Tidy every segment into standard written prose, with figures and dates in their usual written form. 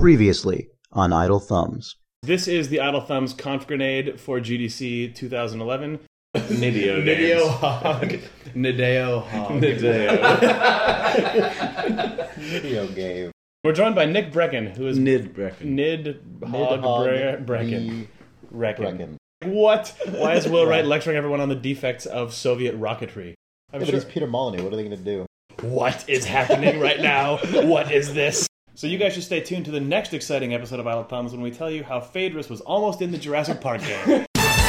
Previously on Idle Thumbs. This is the Idle Thumbs Conf Grenade for GDC 2011. Nideo Hog. Nideo Hog. Video game. We're joined by Nick Brecken, who is Nid Brecken. Nid Hog Brecken. Brecken. What? Why is Will Wright lecturing everyone on the defects of Soviet rocketry? But he's Peter Molyneux. What are they going to do? What is happening right now? What is this? So you guys should stay tuned to the next exciting episode of Idle Thumbs when we tell you how Phaedrus was almost in the Jurassic Park game.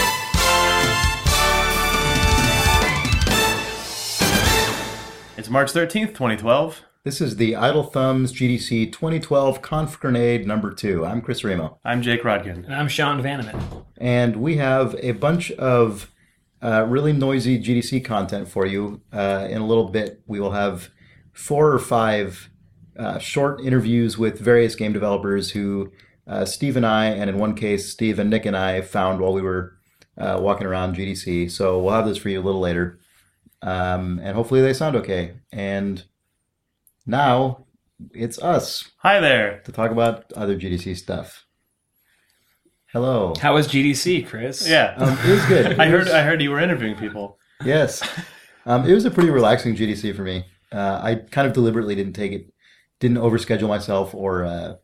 It's March 13th, 2012. This is the Idle Thumbs GDC 2012 Conf Grenade number 2. I'm Chris Remo. I'm Jake Rodkin. And I'm Sean Vanneman. And we have a bunch of really noisy GDC content for you. In a little bit, we will have 4 or 5 short interviews with various game developers who Steve and I, and in one case, Steve and Nick and I found while we were walking around GDC. So we'll have this for you a little later. And hopefully they sound okay. And now it's us. Hi there. To talk about other GDC stuff. Hello. How was GDC, Chris? Yeah. It was good. I heard you were interviewing people. Yes. It was a pretty relaxing GDC for me. I kind of deliberately didn't overschedule myself or, I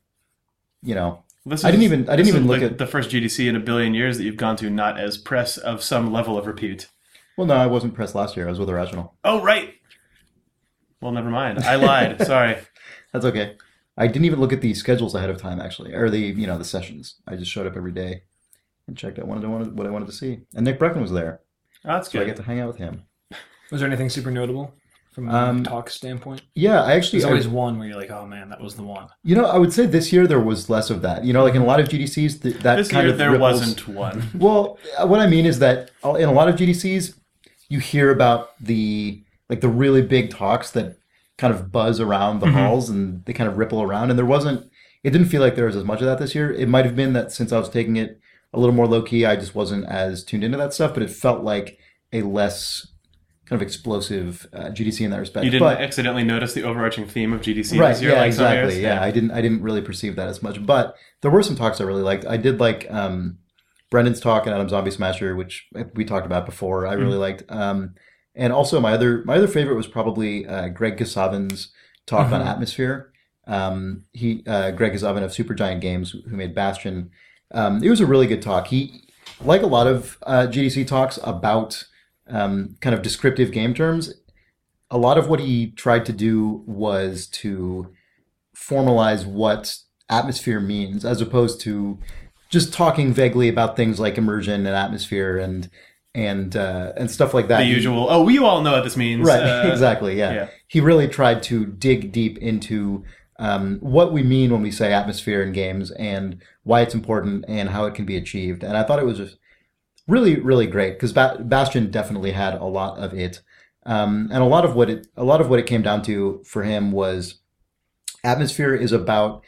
didn't even look at the first GDC in a billion years that you've gone to not as press of some level of repute. Well, no, I wasn't pressed last year. I was with Irrational. Oh, right. Well, never mind. I lied. Sorry. That's okay. I didn't even look at the schedules ahead of time, actually, or the sessions. I just showed up every day and checked out what I wanted to see. And Nick Brecken was there. Oh, that's good. So I get to hang out with him. Was there anything super notable from a talk standpoint? Yeah, There's always one where you're like, oh man, that was the one. I would say this year there was less of that. Like in a lot of GDCs, this kind year of there ripples. wasn't one. Well, what I mean is that in a lot of GDCs, you hear about the really big talks that kind of buzz around the halls and they kind of ripple around. And it didn't feel like there was as much of that this year. It might have been that since I was taking it a little more low key, I just wasn't as tuned into that stuff, but it felt like a less kind of explosive GDC in that respect. You didn't accidentally notice the overarching theme of GDC right, this year? Yeah, like exactly. Yeah, I didn't really perceive that as much, but there were some talks I really liked. I did like Brendan's talk and Adam Zombie Smasher, which we talked about before. I really liked. And also my other favorite was probably Greg Kasavin's talk on Atmosphere. Greg Kasavin of Supergiant Games, who made Bastion. It was a really good talk. He, like a lot of GDC talks about kind of descriptive game terms, a lot of what he tried to do was to formalize what atmosphere means, as opposed to just talking vaguely about things like immersion and atmosphere and stuff like that. The usual, we all know what this means. Right, exactly, yeah. He really tried to dig deep into what we mean when we say atmosphere in games and why it's important and how it can be achieved. And I thought it was just really, really great because Bastion definitely had a lot of it. And a lot of what it came down to for him was atmosphere is about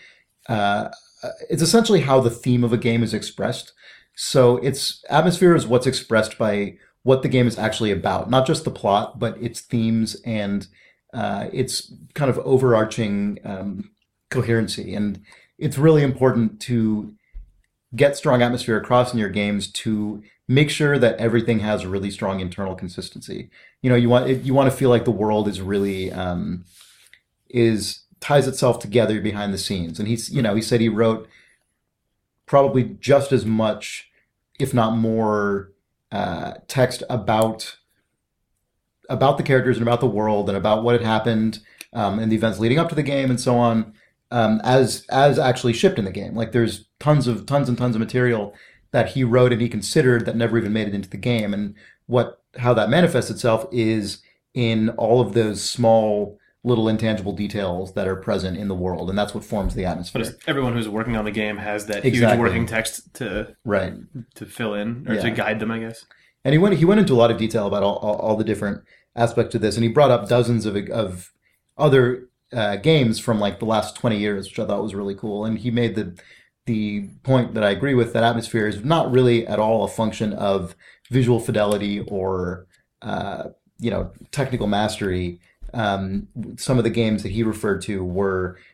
it's essentially how the theme of a game is expressed. So atmosphere is what's expressed by what the game is actually about, not just the plot, but its themes and its kind of overarching coherency. And it's really important to get strong atmosphere across in your games to make sure that everything has a really strong internal consistency. You want to feel like the world is really ties itself together behind the scenes. And he said he wrote probably just as much, if not more, text about the characters and about the world and about what had happened and the events leading up to the game and so on, as actually shipped in the game. Like there's tons and tons of material that he wrote and he considered that never even made it into the game. And how that manifests itself is in all of those small little intangible details that are present in the world, and that's what forms the atmosphere. But everyone who's working on the game has that Exactly. huge working text to fill in or to guide them, I guess. And he went into a lot of detail about all the different aspects of this, and he brought up dozens of other games from like the last 20 years, which I thought was really cool. And he made the point that I agree with, that atmosphere is not really at all a function of visual fidelity or technical mastery. Some of the games that he referred to were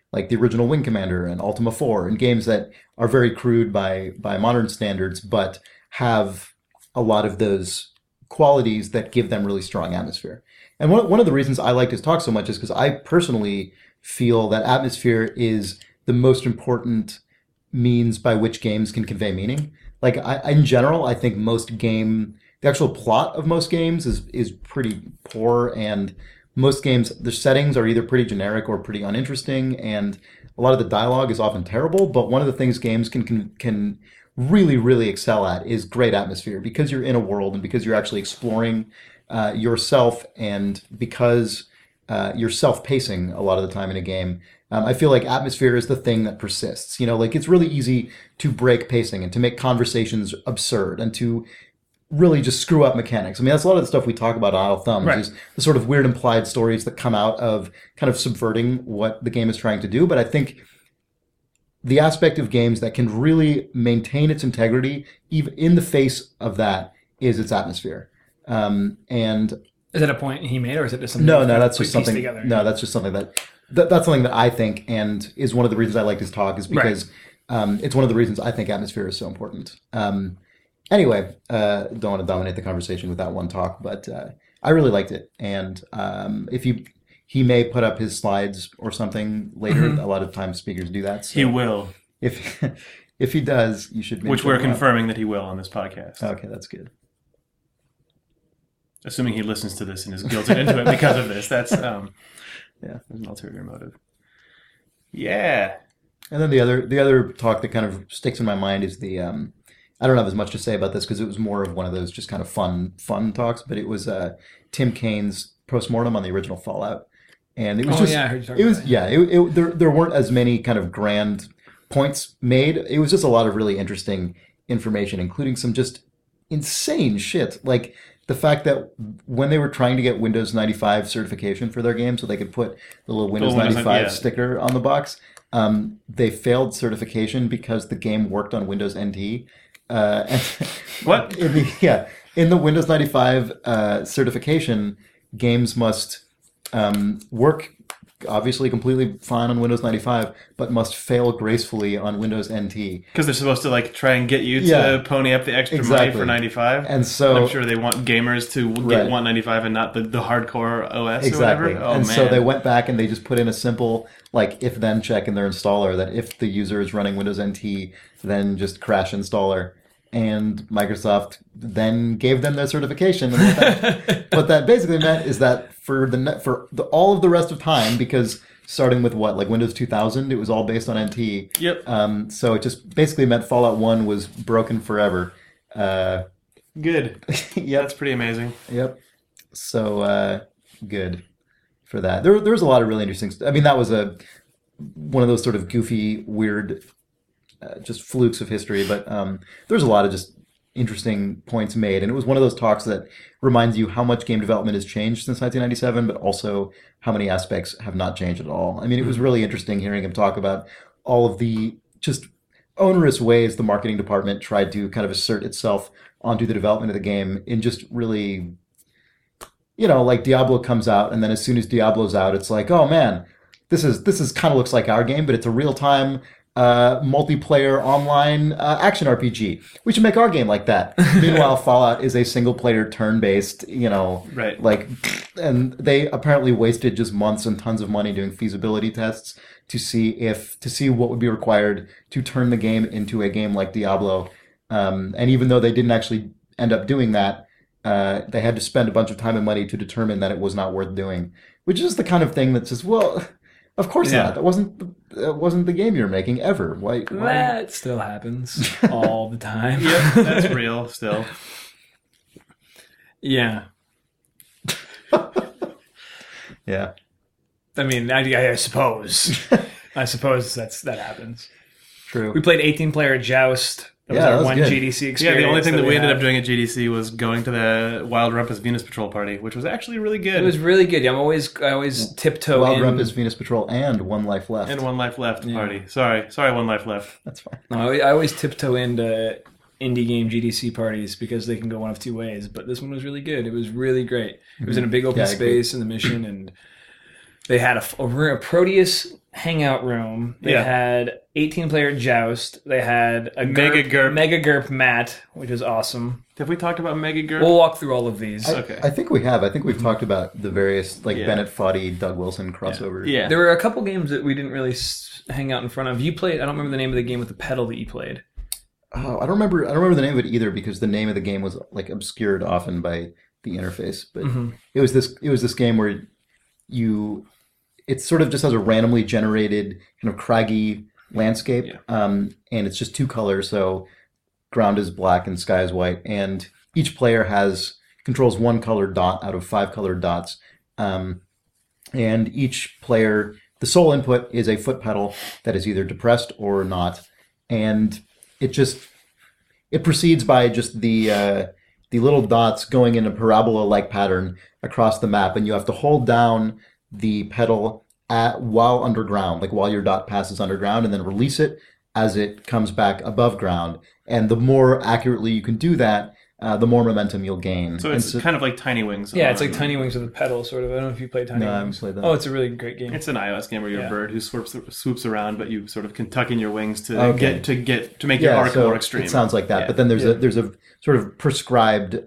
like the original Wing Commander and Ultima 4, and games that are very crude by modern standards, but have a lot of those qualities that give them really strong atmosphere. And one of the reasons I like his talk so much is because I personally feel that atmosphere is the most important means by which games can convey meaning. Like, in general, I think the actual plot of most games is pretty poor, and most games, the settings are either pretty generic or pretty uninteresting, and a lot of the dialogue is often terrible. But one of the things games can really, really excel at is great atmosphere, because you're in a world and because you're actually exploring yourself, and because you're self-pacing a lot of the time in a game. I feel like atmosphere is the thing that persists. Like, it's really easy to break pacing and to make conversations absurd and to really just screw up mechanics. I mean, that's a lot of the stuff we talk about on Idle Thumbs, right, is the sort of weird implied stories that come out of kind of subverting what the game is trying to do. But I think the aspect of games that can really maintain its integrity, even in the face of that, is its atmosphere. And is that a point he made, or is it just something? No, that's just something. No, that's just something that's something that I think, and is one of the reasons I liked his talk, is because it's one of the reasons I think atmosphere is so important. Anyway, don't want to dominate the conversation with that one talk, but I really liked it. And if he may put up his slides or something later. Mm-hmm. A lot of times speakers do that. So he will. If he does, you should. Which we're confirming that he will on this podcast. Okay, that's good. Assuming he listens to this and is guilted into it because of this. That's there's an ulterior motive. Yeah. And then the other talk that kind of sticks in my mind is the I don't have as much to say about this because it was more of one of those just kind of fun talks, but it was Tim Kane's postmortem on the original Fallout. And it was I heard you talking about that. There weren't as many kind of grand points made. It was just a lot of really interesting information, including some just insane shit. Like the fact that when they were trying to get Windows 95 certification for their game so they could put the little Windows 95 sticker on the box, they failed certification because the game worked on Windows NT. What? In the Windows 95 certification, games must work obviously completely fine on Windows 95, but must fail gracefully on Windows NT. Because they're supposed to try and get you to pony up the extra money for 95. And so I'm sure they want gamers to want 95 and not the hardcore OS or whatever. Oh, and man. So they went back and they just put in a simple if-then check in their installer that if the user is running Windows NT, then just crash installer. And Microsoft then gave them their certification. And what that basically meant is that for all of the rest of time, because starting with Windows 2000, it was all based on NT. Yep. So it just basically meant Fallout 1 was broken forever. Good. Yep. That's pretty amazing. Yep. So good for that. There was a lot of really interesting stuff. I mean, that was one of those sort of goofy, weird just flukes of history, but there's a lot of just interesting points made, and it was one of those talks that reminds you how much game development has changed since 1997, but also how many aspects have not changed at all. I mean, it was really interesting hearing him talk about all of the just onerous ways the marketing department tried to kind of assert itself onto the development of the game in just really, Diablo comes out, and then as soon as Diablo's out, it's like, oh man, this is kind of looks like our game, but it's a real-time multiplayer online action RPG. We should make our game like that. Meanwhile, Fallout is a single-player turn-based, right. And they apparently wasted just months and tons of money doing feasibility tests to see what would be required to turn the game into a game like Diablo. And even though they didn't actually end up doing that, they had to spend a bunch of time and money to determine that it was not worth doing, which is the kind of thing that says, well, of course not. That wasn't the game you're making ever. Why? That still happens all the time. Yep, that's real still. Yeah. Yeah. I mean, I suppose. I suppose that happens. True. We played 18-player Joust. That was our one good. GDC experience. Yeah, the only thing that we ended up doing at GDC was going to the Wild Rumpus Venus Patrol party, which was actually really good. It was really good. I always tiptoe Wild in. Rumpus Venus Patrol and One Life Left. And One Life Left party. Sorry, One Life Left. That's fine. No, I always tiptoe into indie game GDC parties because they can go one of two ways. But this one was really good. It was really great. It was in a big open space in the mission, and they had a Proteus Hangout Room. They had 18-player Joust. They had a Mega GURP Mat, which is awesome. Have we talked about Mega GURP? We'll walk through all of these. I think we have. I think we've talked about the various Bennett Foddy, Doug Wilson crossovers. Yeah. There were a couple games that we didn't really hang out in front of. You played. I don't remember the name of the game with the pedal that you played. Oh, I don't remember the name of it either because the name of the game was obscured often by the interface. But it was this game where it sort of just has a randomly generated kind of craggy landscape, and it's just 2 colors. So ground is black and sky is white, and each player controls 1 colored dot out of 5 colored dots, and each player, the sole input is a foot pedal that is either depressed or not, and it proceeds by just the little dots going in a parabola-like pattern across the map, and you have to hold down the pedal while underground, while your dot passes underground, and then release it as it comes back above ground. And the more accurately you can do that, the more momentum you'll gain. So it's kind of like Tiny Wings. Yeah, it's like Tiny Wings with a pedal, sort of. I don't know if you played Tiny Wings. No, I haven't played that. Oh, it's a really great game. It's an iOS game where you're a bird who swoops around, but you sort of can tuck in your wings to make your arc more extreme. It sounds like that, but then there's a sort of prescribed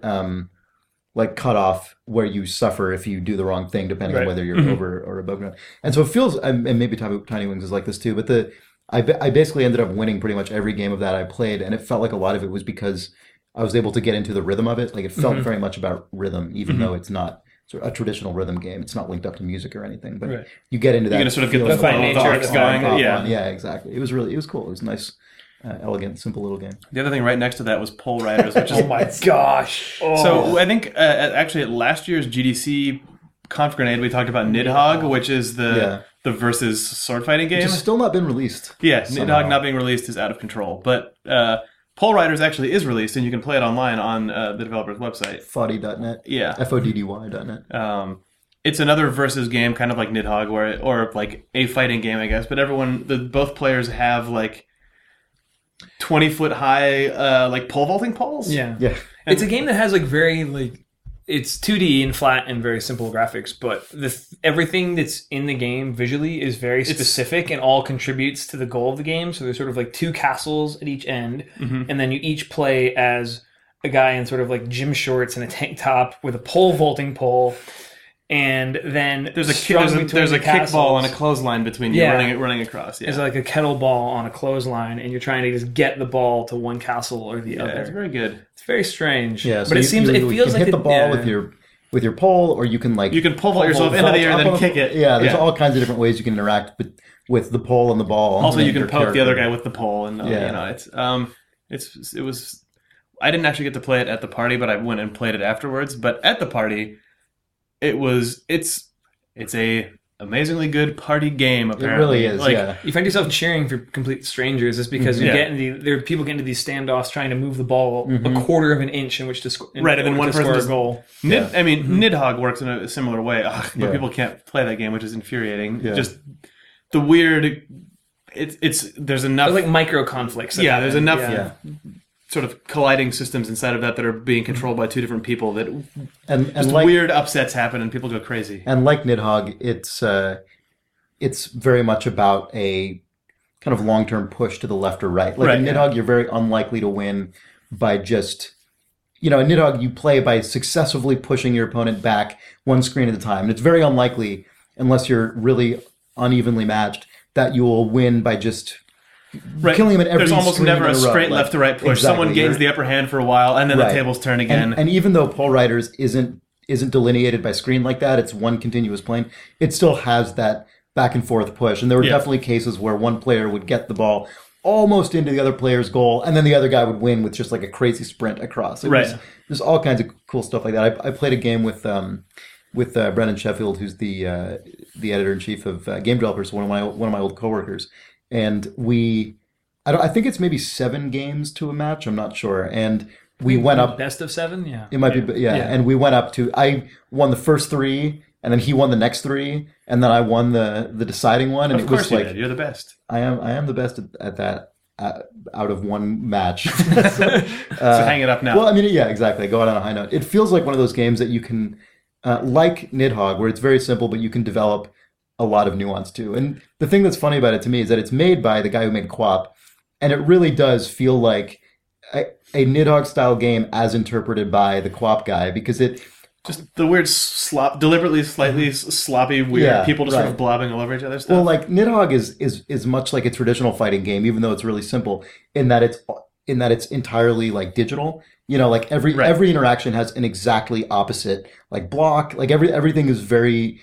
cutoff where you suffer if you do the wrong thing, depending on whether you're over or above ground. And so it feels, and maybe Tiny Wings is like this too, but I basically ended up winning pretty much every game of that I played, and it felt like a lot of it was because I was able to get into the rhythm of it. It felt very much about rhythm, even though it's not sort of a traditional rhythm game. It's not linked up to music or anything, but you get into that. You're going to sort of get the flow of the arcs going. Yeah, exactly. It was cool. It was nice. Elegant, simple little game. The other thing right next to that was Pole Riders, which is oh my gosh! So I think actually at last year's GDC Conf Grenade we talked about Nidhogg, which is the versus sword fighting game. Which has still not been released. Yeah, Nidhogg not being released is out of control. But Pole Riders actually is released, and you can play it online on the developer's website. Foddy.net. Yeah. FODDY.net. It's another versus game, kind of like Nidhogg, or like a fighting game, I guess. But both players have 20-foot high pole vaulting poles. Yeah. And it's a game that has very it's 2D and flat and very simple graphics, but everything that's in the game visually is very specific and all contributes to the goal of the game. So there's sort of 2 castles at each end, and then you each play as a guy in sort of gym shorts and a tank top with a pole vaulting pole. And then there's a kickball and a clothesline between you running across. Yeah. It's like a kettleball on a clothesline, and you're trying to just get the ball to one castle or the other. It's very good. It's very strange. Yeah, but it feels you like hit the ball with your pole, or you can you can pole vault yourself into the air and then kick it. Yeah, there's all kinds of different ways you can interact with the pole and the ball. Also, you can poke the other guy with the pole, and it was. I didn't actually get to play it at the party, but I went and played it afterwards. But at the party, it's a amazingly good party game. Apparently, it really is. You find yourself cheering for complete strangers just because there are people getting into these standoffs trying to move the ball a quarter of an inch in which to score. Right, and then one person score a goal. Nidhogg works in a similar way, but people can't play that game, which is infuriating. Yeah. Just the weird. There's enough. There's micro conflicts. There's enough. Sort of colliding systems inside of that are being controlled by 2 different people that weird upsets happen and people go crazy. And like Nidhogg, it's very much about a kind of long-term push to the left or right. In Nidhogg, you're very unlikely to win by just... in Nidhogg, you play by successively pushing your opponent back one screen at a time. And it's very unlikely, unless you're really unevenly matched, that you will win by just... killing him at every. There's almost never a straight left to right push. Exactly. Someone gains the upper hand for a while, and then the tables turn again. And even though Pole Riders isn't delineated by screen like that, it's one continuous plane. It still has that back and forth push. And there were definitely cases where one player would get the ball almost into the other player's goal, and then the other guy would win with just a crazy sprint across. There's all kinds of cool stuff like that. I played a game with Brendan Sheffield, who's the editor in chief of Game Developers, one of my old coworkers. And I think it's maybe 7 games to a match. I'm not sure. And we went up best of 7. Yeah, it might be. Yeah, and we went up to. I won the first 3, and then he won the next 3, and then I won the deciding one. And of course you did. You're the best. I am the best at that. Out of one match. So hang it up now. Well, exactly. Go out on a high note. It feels like one of those games that you can, like Nidhogg, where it's very simple, but you can develop a lot of nuance to. And the thing that's funny about it to me is that it's made by the guy who made QWOP, and it really does feel like a Nidhogg style game as interpreted by the QWOP guy, because it just the weird deliberately slightly sloppy, weird people just sort of blobbing all over each other's stuff. Well, like Nidhogg is much like a traditional fighting game, even though it's really simple in that it's entirely like digital. You know, like every interaction has an exactly opposite like block. Like everything is very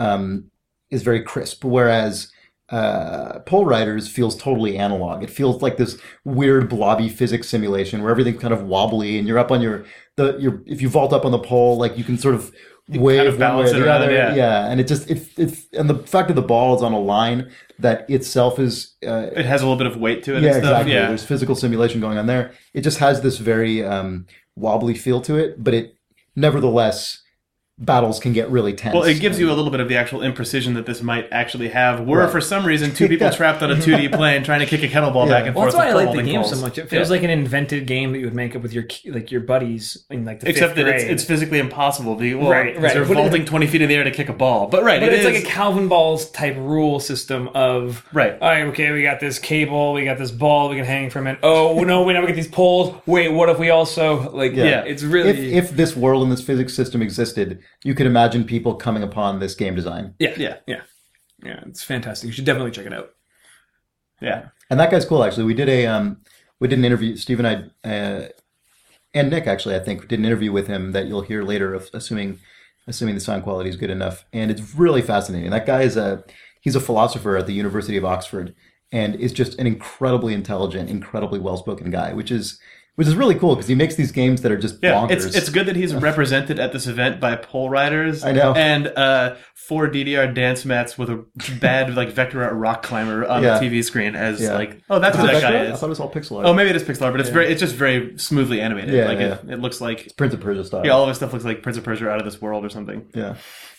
crisp. Whereas Pole Riders feels totally analog. It feels like this weird blobby physics simulation where everything's kind of wobbly, and you're up on if you vault up on the pole, like you can sort of wave kind of one way or the other. Yeah. And it's and the fact that the ball is on a line that itself is it has a little bit of weight to it. Yeah, and stuff. exactly. Yeah, there's physical simulation going on there. It just has this very wobbly feel to it, but it nevertheless. Battles can get really tense. Well, it gives you a little bit of the actual imprecision that this might actually have. Were for some reason two people trapped on a 2D plane trying to kick a kettlebell back and forth. That's why I like the game so much. It feels like an invented game that you would make up with your buddies in like the except fifth that grade. it's physically impossible. Right. They're vaulting 20 feet in the air to kick a ball. But it's like a Calvin Balls type rule system of all right, okay, we got this cable, we got this ball, we can hang from it. Oh no, we never get these poles. Wait, what if we also it's really if this world and this physics system existed, you could imagine people coming upon this game design. Yeah, it's fantastic. You should definitely check it out. Yeah. And that guy's cool, actually. We did an interview, Steve and I, and Nick, actually, I think, did an interview with him that you'll hear later, assuming the sound quality is good enough. And it's really fascinating. That guy he's a philosopher at the University of Oxford, and is just an incredibly intelligent, incredibly well-spoken guy, which is really cool because he makes these games that are just bonkers. It's good that he's represented at this event by Pole Riders. I know. And 4 DDR dance mats with a bad like vector art rock climber on the TV screen as that's what that guy is. I thought it was all pixel art. Oh, maybe it is pixel art, but it's just very smoothly animated. It looks like it's Prince of Persia style. Yeah, all of his stuff looks like Prince of Persia out of this world or something. Yeah.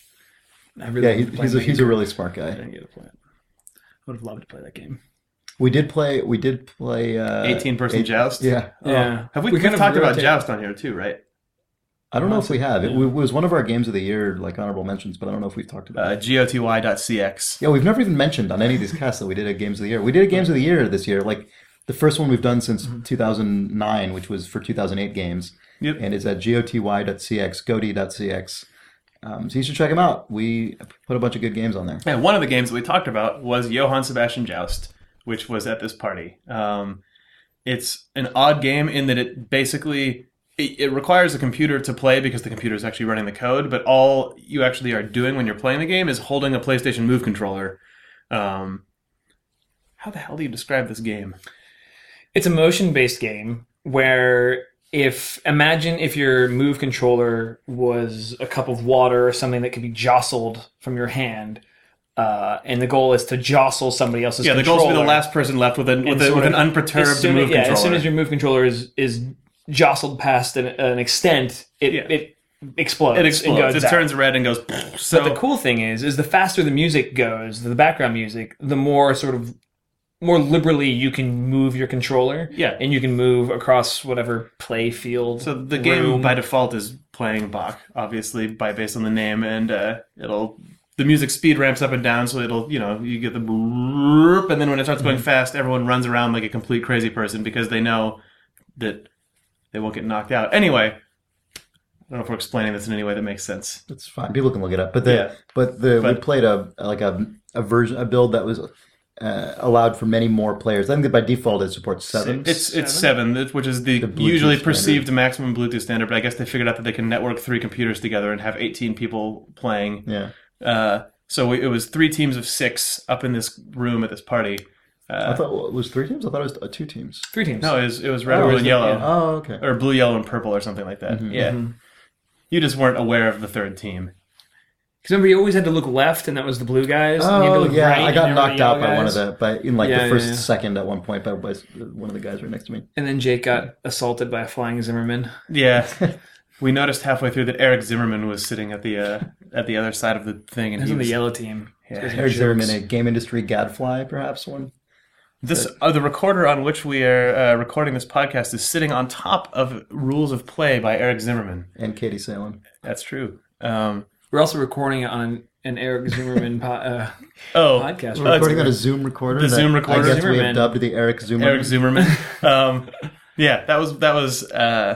He's a really smart guy. I didn't get to play it. I would have loved to play that game. We did play 18-person Joust. Yeah. Have we kind of talked about Joust on here too, right? I don't know if we have. It was one of our games of the year, like honorable mentions, but I don't know if we've talked about it. GOTY.cx. Yeah, we've never even mentioned on any of these casts that we did a Games of the Year. We did a Games of the Year this year, like the first one we've done since 2009, which was for 2008 games. Yep. And it's at GOTY.cx, GOTY.cx. So you should check them out. We put a bunch of good games on there. And one of the games that we talked about was Johann Sebastian Joust, which was at this party. It's an odd game in that it basically it requires a computer to play because the computer is actually running the code, but all you actually are doing when you're playing the game is holding a PlayStation Move controller. How the hell do you describe this game? It's a motion-based game where imagine if your Move controller was a cup of water or something that could be jostled from your hand. And the goal is to jostle somebody else's controller. Yeah, the goal is to be the last person left with an unperturbed Move controller. As soon as your Move controller is jostled past an extent, it explodes. It explodes. It turns red and goes. So, but the cool thing is the faster the music goes, the background music, the more more liberally you can move your controller. Yeah, and you can move across whatever play field. So the game by default is playing Bach, obviously based on the name, and the music speed ramps up and down, so you get the boop, and then when it starts going fast, everyone runs around like a complete crazy person because they know that they won't get knocked out. Anyway, I don't know if we're explaining this in any way that makes sense. It's fine. People can look it up. We played a build that was allowed for many more players. I think that by default it supports 7. It's 7, which is the usually perceived maximum Bluetooth standard, but I guess they figured out that they can network 3 computers together and have 18 people playing. Yeah. So it was 3 teams of 6 up in this room at this party. I thought it was 3 teams? I thought it was 2 teams. 3 teams. No, it was red, blue, and yellow. Yeah. Oh, okay. Or blue, yellow, and purple or something like that. Mm-hmm. Yeah. Mm-hmm. You just weren't aware of the 3rd team. Because remember, you always had to look left, and that was the blue guys. Oh, and you had to look right, I got knocked out by guys. one of the first second at one point by one of the guys right next to me. And then Jake got assaulted by a flying Zimmerman. Yeah. We noticed halfway through that Eric Zimmerman was sitting at the other side of the thing, and he was on the yellow team. Yeah. Eric Zimmerman, a game industry gadfly, perhaps one. The recorder on which we are recording this podcast is sitting on top of Rules of Play by Eric Zimmerman and Katie Salem. That's true. We're also recording it on an Eric Zimmerman podcast. We're recording on a Zoom recorder. The Zoom recorder. I guess we have Zimmerman. dubbed the Eric Zimmerman. Eric Zimmerman. That was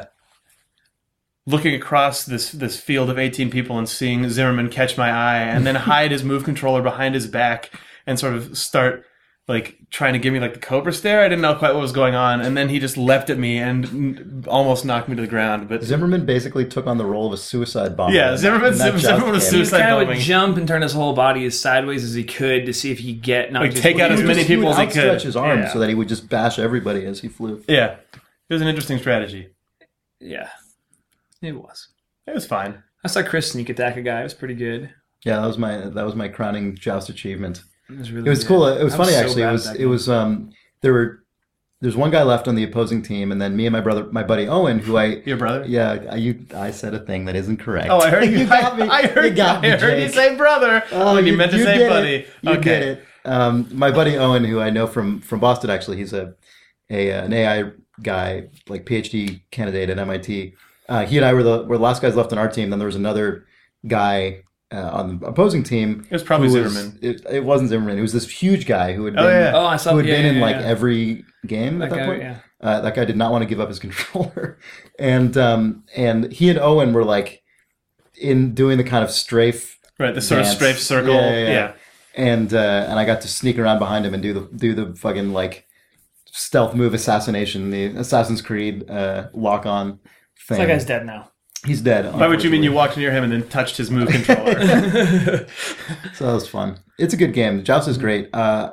looking across this field of 18 people and seeing Zimmerman catch my eye and then hide his move controller behind his back and sort of start like trying to give me like the Cobra stare. I didn't know quite what was going on, and then he just leapt at me and almost knocked me to the ground. But Zimmerman basically took on the role of a suicide bomber. Yeah, Zimmerman was He suicide kind of bombing. would jump and turn his whole body as sideways as he could to see if he could get not Like, just take out as many people as he could. Stretch his arms Yeah. so that he would just bash everybody as he flew. Yeah, it was an interesting strategy. Yeah, it was. It was fine. I saw Chris sneak attack a guy. It was pretty good. Yeah, that was my crowning Joust achievement. It was really. It was good. cool. It was I funny so actually. bad at that game. There's one guy left on the opposing team, and then me and my buddy Owen, who Your brother? I said a thing that isn't correct. Oh, I heard you. got me. I heard You got me, I heard you Jake. say brother when you meant to say did buddy. It. You did it. My buddy Owen, who I know from Boston, actually, he's an AI guy, like PhD candidate at MIT. He and I were the last guys left on our team. Then there was another guy on the opposing team. It was probably who Zimmerman. It wasn't Zimmerman. It was this huge guy who had been, Oh, I saw. who had been in yeah, like yeah. every game at That that guy, point. yeah. That guy did not want to give up his controller, and he and Owen were like in doing the kind of strafe, Right, the sort of dance. strafe circle. Yeah. And I got to sneak around behind him and do the fucking like stealth move assassination, the Assassin's Creed lock on thing. That guy's dead now. He's dead. By which you mean you walked near him and then touched his move controller. So that was fun. It's a good game. Joust is great. Are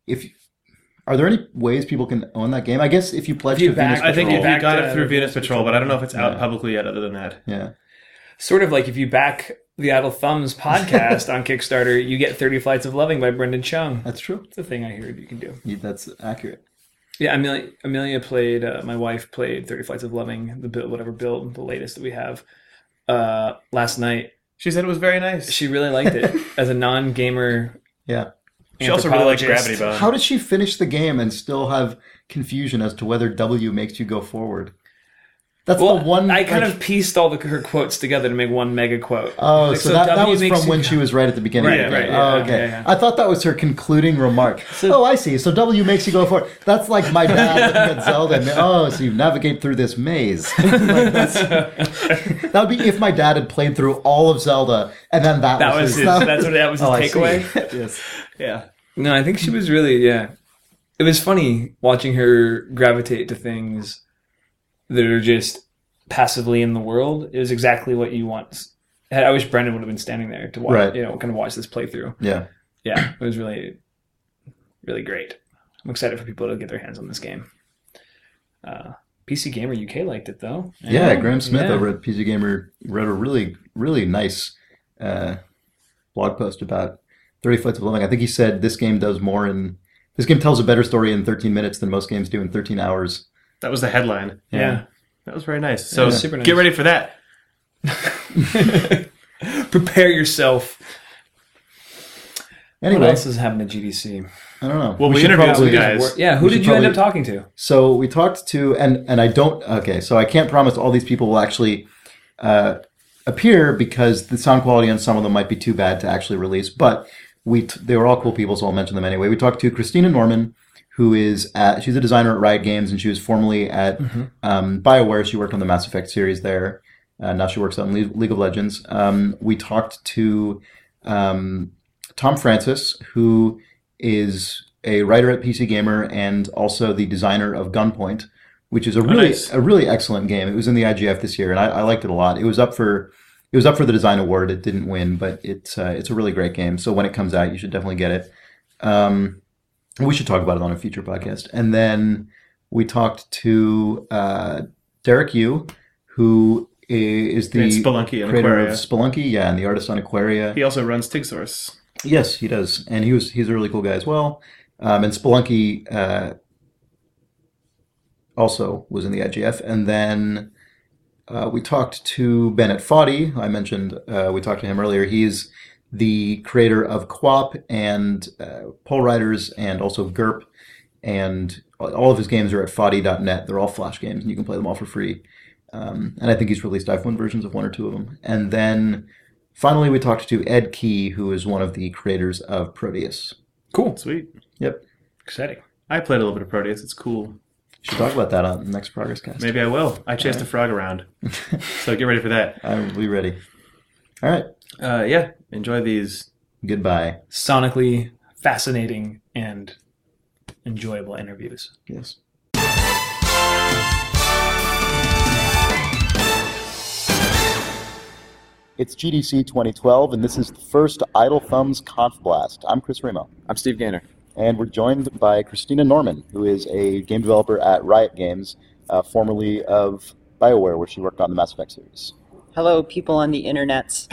there any ways people can own that game? I guess if you pledge you to Venus back- I think Patrol. if you got it through Venus Venus Patrol, but I don't know if it's out Yeah. publicly yet other than that. Yeah. Sort of like if you back the Idle Thumbs podcast on Kickstarter, you get 30 Flights of Loving by Brendan Chung. That's true. That's a thing I heard you can do. That's accurate. Yeah, Amelia played. My wife played 30 Flights of Loving, the latest that we have. Last night, She said it was very nice. she really liked it as a non-gamer. Yeah. She also really liked anthropologist. Gravity Bone. How did she finish the game and still have confusion as to whether W makes you go forward? That's Well, the one. I kind of pieced all her quotes together to make one mega quote. Oh, Like, so that W was makes from you when go- she was right at the beginning. Right, of the game. right, Oh, yeah, okay. yeah. I thought that was her concluding remark. I see. So W makes you go forward. That's like my dad looking at Zelda. And, so you navigate through this maze. That would be if my dad had played through all of Zelda and then that was his. that was his I see. takeaway. Yes. Yeah. No, I think she was really, yeah. It was funny watching her gravitate to things that are just passively in the world. It was exactly what you want. I wish Brendan would have been standing there to watch, Right. kind of watch this playthrough. Yeah. Yeah, it was really, really great. I'm excited for people to get their hands on this game. PC Gamer UK liked it though. Yeah, Graham Smith Yeah. over at PC Gamer wrote a really, really nice blog post about 30 Flights of Loving. I think he said this game tells a better story in 13 minutes than most games do in 13 hours. That was the headline. Yeah. That was very nice. So super nice. get ready for that. Prepare yourself. Anyway, What else has happened at GDC? I don't know. Well, we should interviewed some probably- guys. Yeah, who We should did you end up probably- talking to? So we talked to, and I don't, okay, so I can't promise all these people will actually appear because the sound quality on some of them might be too bad to actually release, but they were all cool people, so I'll mention them anyway. We talked to Christina Norman, who is she's a designer at Riot Games, and she was formerly at BioWare. She worked on the Mass Effect series there. Now she works on League of Legends. We talked to Tom Francis, who is a writer at PC Gamer and also the designer of Gunpoint, which is a really excellent game. It was in the IGF this year, and I liked it a lot. It was up for the design award. It didn't win, but it's a really great game. So when it comes out, you should definitely get it. We should talk about it on a future podcast. And then we talked to Derek Yu, who is the Spelunky and creator Aquaria. of Spelunky, and the artist on Aquaria. He also runs TigSource. Yes, he does, and he's a really cool guy as well. And Spelunky also was in the IGF, and then we talked to Bennett Foddy. I mentioned we talked to him earlier. He's the creator of QWOP and Pole Riders, and also GURP, and all of his games are at foddy.net. They're all Flash games, and you can play them all for free. And I think he's released iPhone versions of one or two of them. And then finally, we talked to Ed Key, who is one of the creators of Proteus. Cool. Sweet. Yep. Exciting. I played a little bit of Proteus. It's cool. Should talk about that on the next Progress Cast. Maybe I will. I chased a frog around. So get ready for that. I'll be ready. All right. Yeah. Enjoy these. Goodbye. Sonically fascinating and enjoyable interviews. Yes. It's GDC 2012, and this is the first Idle Thumbs Conf Blast. I'm Chris Remo. I'm Steve Gaynor. And we're joined by Christina Norman, who is a game developer at Riot Games, formerly of BioWare, where she worked on the Mass Effect series. Hello, people on the internets.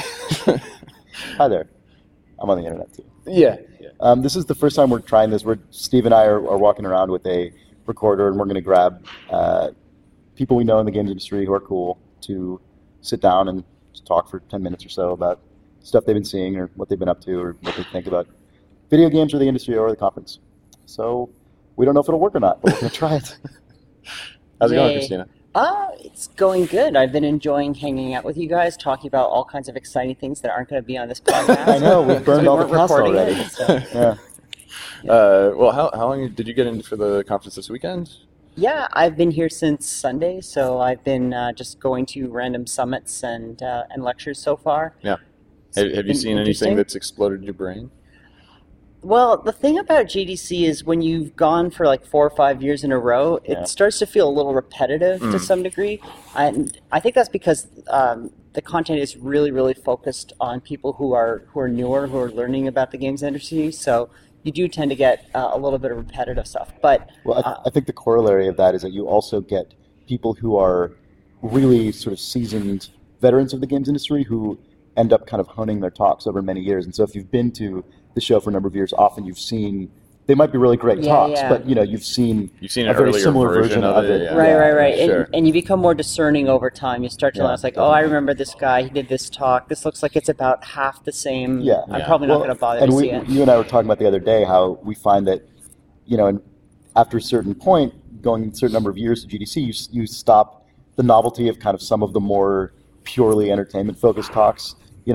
Hi there. I'm on the internet, too. Yeah. This is the first time we're trying this. Steve and I are walking around with a recorder, and we're going to grab people we know in the games industry who are cool to sit down and talk for 10 minutes or so about stuff they've been seeing or what they've been up to or what they think about video games or the industry or the conference. So we don't know if it'll work or not, but we're going to try it. How's it going, Christina? It's going good. I've been enjoying hanging out with you guys, talking about all kinds of exciting things that aren't going to be on this podcast. I know, we've burned all the past already. So. Well, how long did you get in for the conference this weekend? Yeah, I've been here since Sunday, so I've been just going to random summits and lectures so far. Yeah. Have you seen anything that's exploded your brain? Well, the thing about GDC is when you've gone for like 4 or 5 years in a row, it starts to feel a little repetitive to some degree. And I think that's because the content is really, really focused on people who are newer, who are learning about the games industry. So you do tend to get a little bit of repetitive stuff. But I think the corollary of that is that you also get people who are really sort of seasoned veterans of the games industry who end up kind of honing their talks over many years. And so if you've been to the show for a number of years, often you've seen, they might be really great talks, but you've seen a very similar version of it. Yeah. Right. Sure. And you become more discerning over time. You start to realize, like, oh, I remember this guy, he did this talk. This looks like it's about half the same. Yeah. I'm probably not going to bother to see it. You and I were talking about the other day how we find that, after a certain point, going a certain number of years to GDC, you stop the novelty of kind of some of the more purely entertainment-focused talks.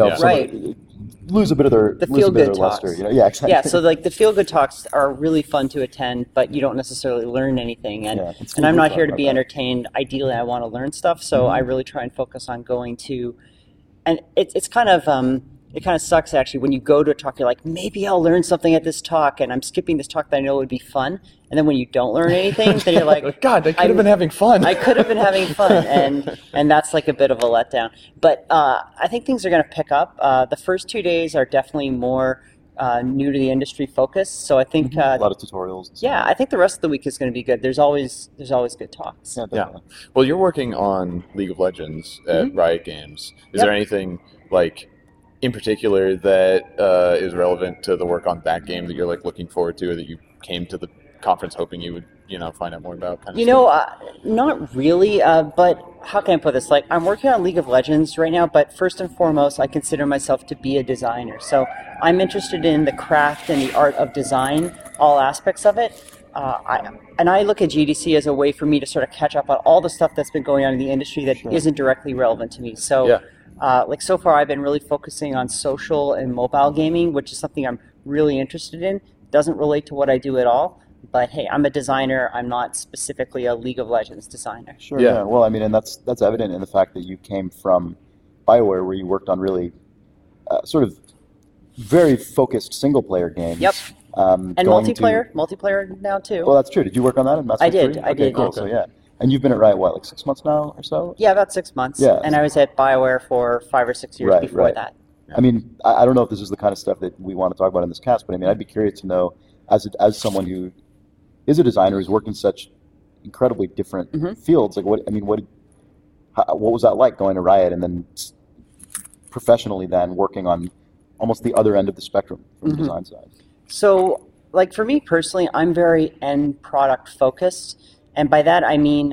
Lose a bit of their feel-good talks. luster. Yeah, exactly. Yeah, so like the feel-good talks are really fun to attend, but you don't necessarily learn anything. And I'm not here to be entertained. Ideally, I want to learn stuff, so I really try and focus on going to. And it's kind of it kind of sucks actually when you go to a talk. You're like, maybe I'll learn something at this talk, and I'm skipping this talk that I know would be fun. And then when you don't learn anything, then you're like, God, I could have been having fun. I could have been having fun, and that's like a bit of a letdown. But I think things are going to pick up. The first 2 days are definitely more new to the industry focused. So I think a lot of tutorials. Yeah, I think the rest of the week is going to be good. There's always good talks. Yeah. Well, you're working on League of Legends at Riot Games. Is there anything like in particular that is relevant to the work on that game that you're like looking forward to, or that you came to the conference hoping you would find out more about? Not really, but how can I put this? Like, I'm working on League of Legends right now, but first and foremost, I consider myself to be a designer. So I'm interested in the craft and the art of design, all aspects of it. I look at GDC as a way for me to sort of catch up on all the stuff that's been going on in the industry that isn't directly relevant to me. So, so far I've been really focusing on social and mobile gaming, which is something I'm really interested in. Doesn't relate to what I do at all. But hey, I'm a designer. I'm not specifically a League of Legends designer. Sure. Yeah. Well, I mean, and that's evident in the fact that you came from BioWare, where you worked on really sort of very focused single-player games. Yep. And multiplayer now too. Well, that's true. Did you work on that in Mass Effect 3? I did. Cool. So and you've been at Riot like 6 months now or so? Yeah, about 6 months. Yeah. And I was at BioWare for 5 or 6 years before that. I mean, I don't know if this is the kind of stuff that we want to talk about in this cast, but I mean, I'd be curious to know, as someone who is a designer who's worked in such incredibly different fields, like what was that like going to Riot and then professionally then working on almost the other end of the spectrum from the design side? So, like for me personally, I'm very end product focused, and by that I mean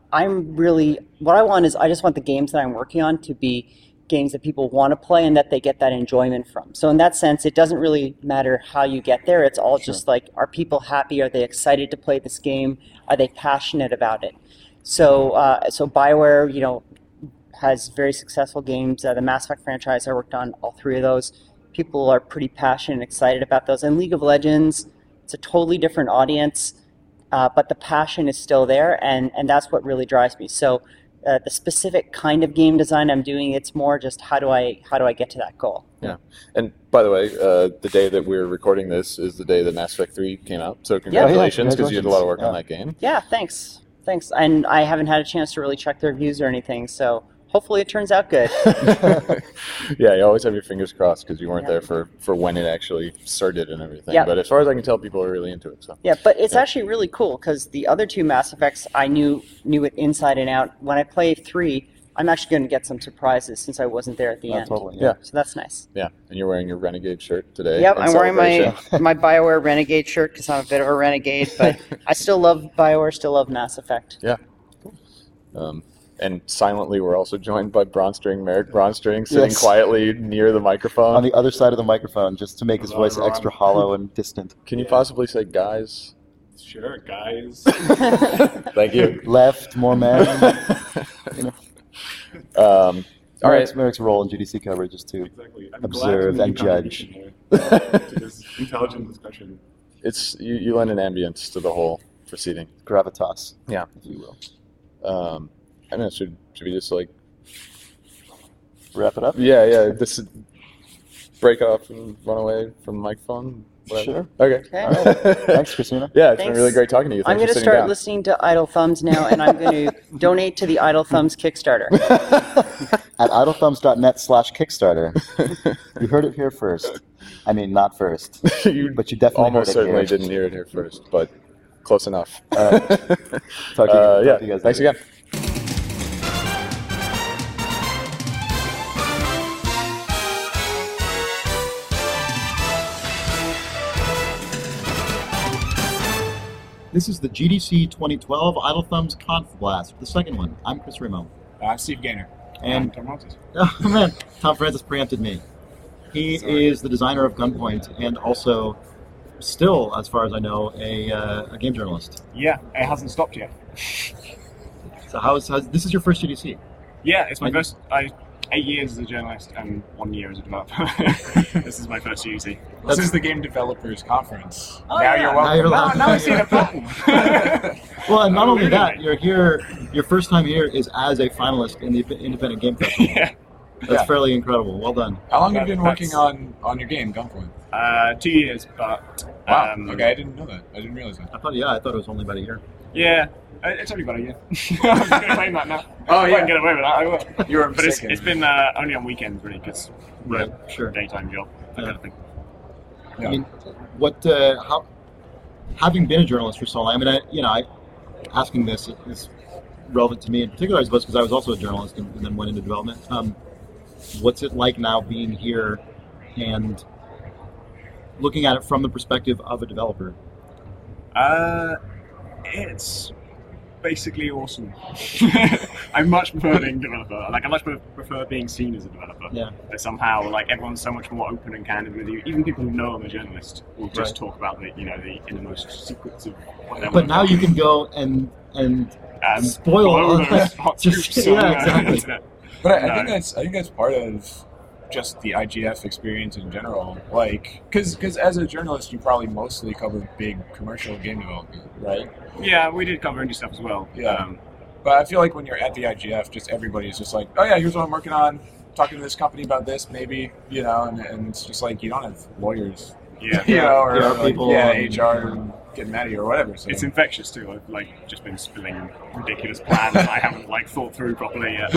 what I want is I just want the games that I'm working on to be games that people want to play and that they get that enjoyment from. So in that sense, it doesn't really matter how you get there. It's all just like, are people happy? Are they excited to play this game? Are they passionate about it? So BioWare, has very successful games. The Mass Effect franchise, I worked on all 3 of those. People are pretty passionate and excited about those. And League of Legends, it's a totally different audience, but the passion is still there, and that's what really drives me. So the specific kind of game design I'm doing, it's more just how do I get to that goal. Yeah. And by the way, the day that we're recording this is the day that Mass Effect 3 came out. So congratulations, because you did a lot of work on that game. Yeah, thanks. And I haven't had a chance to really check the reviews or anything, so hopefully it turns out good. Yeah, you always have your fingers crossed because you weren't there for when it actually started and everything. Yep. But as far as I can tell, people are really into it. So. Yeah, but it's actually really cool because the other 2 Mass Effects, I knew it inside and out. When I play 3, I'm actually going to get some surprises since I wasn't there at the end. Totally. Yeah. So that's nice. Yeah, and you're wearing your Renegade shirt today. Yep, I'm wearing my BioWare Renegade shirt because I'm a bit of a renegade, but I still love BioWare, still love Mass Effect. Yeah. And silently, we're also joined by Merrick Braunstring, sitting quietly near the microphone. On the other side of the microphone, just to make his voice extra hollow and distant. Can you possibly say guys? Sure, guys. Thank you. Left, more men. All right. Merrick's role in GDC coverage is to observe and judge. To this intelligent discussion. It's you lend an ambience to the whole proceeding. Gravitas. Yeah. If you will. I don't know, should we just like wrap it up? Yeah. This break off and run away from the microphone. Whatever. Sure. Okay. All right. Thanks, Christina. Yeah, it's been really great talking to you. Thanks I'm going to start listening to Idle Thumbs now, and I'm going to donate to the Idle Thumbs Kickstarter. At idlethumbs.net/Kickstarter. You heard it here first. I mean, not first, but you definitely almost heard it certainly here. didn't hear it here first, but close enough. Talk to you guys thanks later. again. This is the GDC 2012 Idle Thumbs Conf Blast, the second one. I'm Chris Remo. I'm Steve Gaynor. And Tom Francis. Oh man, Tom Francis preempted me. He is the designer of Gunpoint and also, still, as far as I know, a game journalist. Yeah, it hasn't stopped yet. So how's this is your first GDC? Yeah, it's my first. 8 years as a journalist and 1 year as a developer. This is my first GDC. This is the Game Developers Conference. Oh, now yeah. you're welcome. Now I see the problem. Well, and not only that, you're here. Your first time here is as a finalist in the Independent Game Festival. Yeah. That's fairly incredible. Well done. How long have you been working on your game, Gunpoint? 2 years, but... Wow, okay, I didn't know that. I didn't realize that. I thought it was only about a year. Yeah, it's only about a year. I'm going to claim that now. Oh, yeah. If I can get away with that, I will. But it's been only on weekends, really, because we're a daytime job, that kind of thing. Yeah. I mean, how, having been a journalist for so long, I mean, asking this is relevant to me in particular, I suppose, because I was also a journalist and then went into development. What's it like now being here and looking at it from the perspective of a developer? It's basically awesome. I much prefer being a developer. Like, I much prefer being seen as a developer. Yeah. But somehow, like, everyone's so much more open and candid with you. Even people who know I'm a journalist will just talk about the innermost secrets of what they're. But now you can go and spoil all those hot scoops. Exactly. But I think that's part of just the IGF experience in general. Like, because as a journalist, you probably mostly cover big commercial game development, right? Yeah, we did cover indie stuff as well. Yeah. But I feel like when you're at the IGF, just everybody's just like, oh yeah, here's what I'm working on, talking to this company about this, maybe, and it's just like, you don't have lawyers, or people, HR getting mad at you or whatever. So. It's infectious too. I've just been spilling ridiculous plans I haven't thought through properly yet.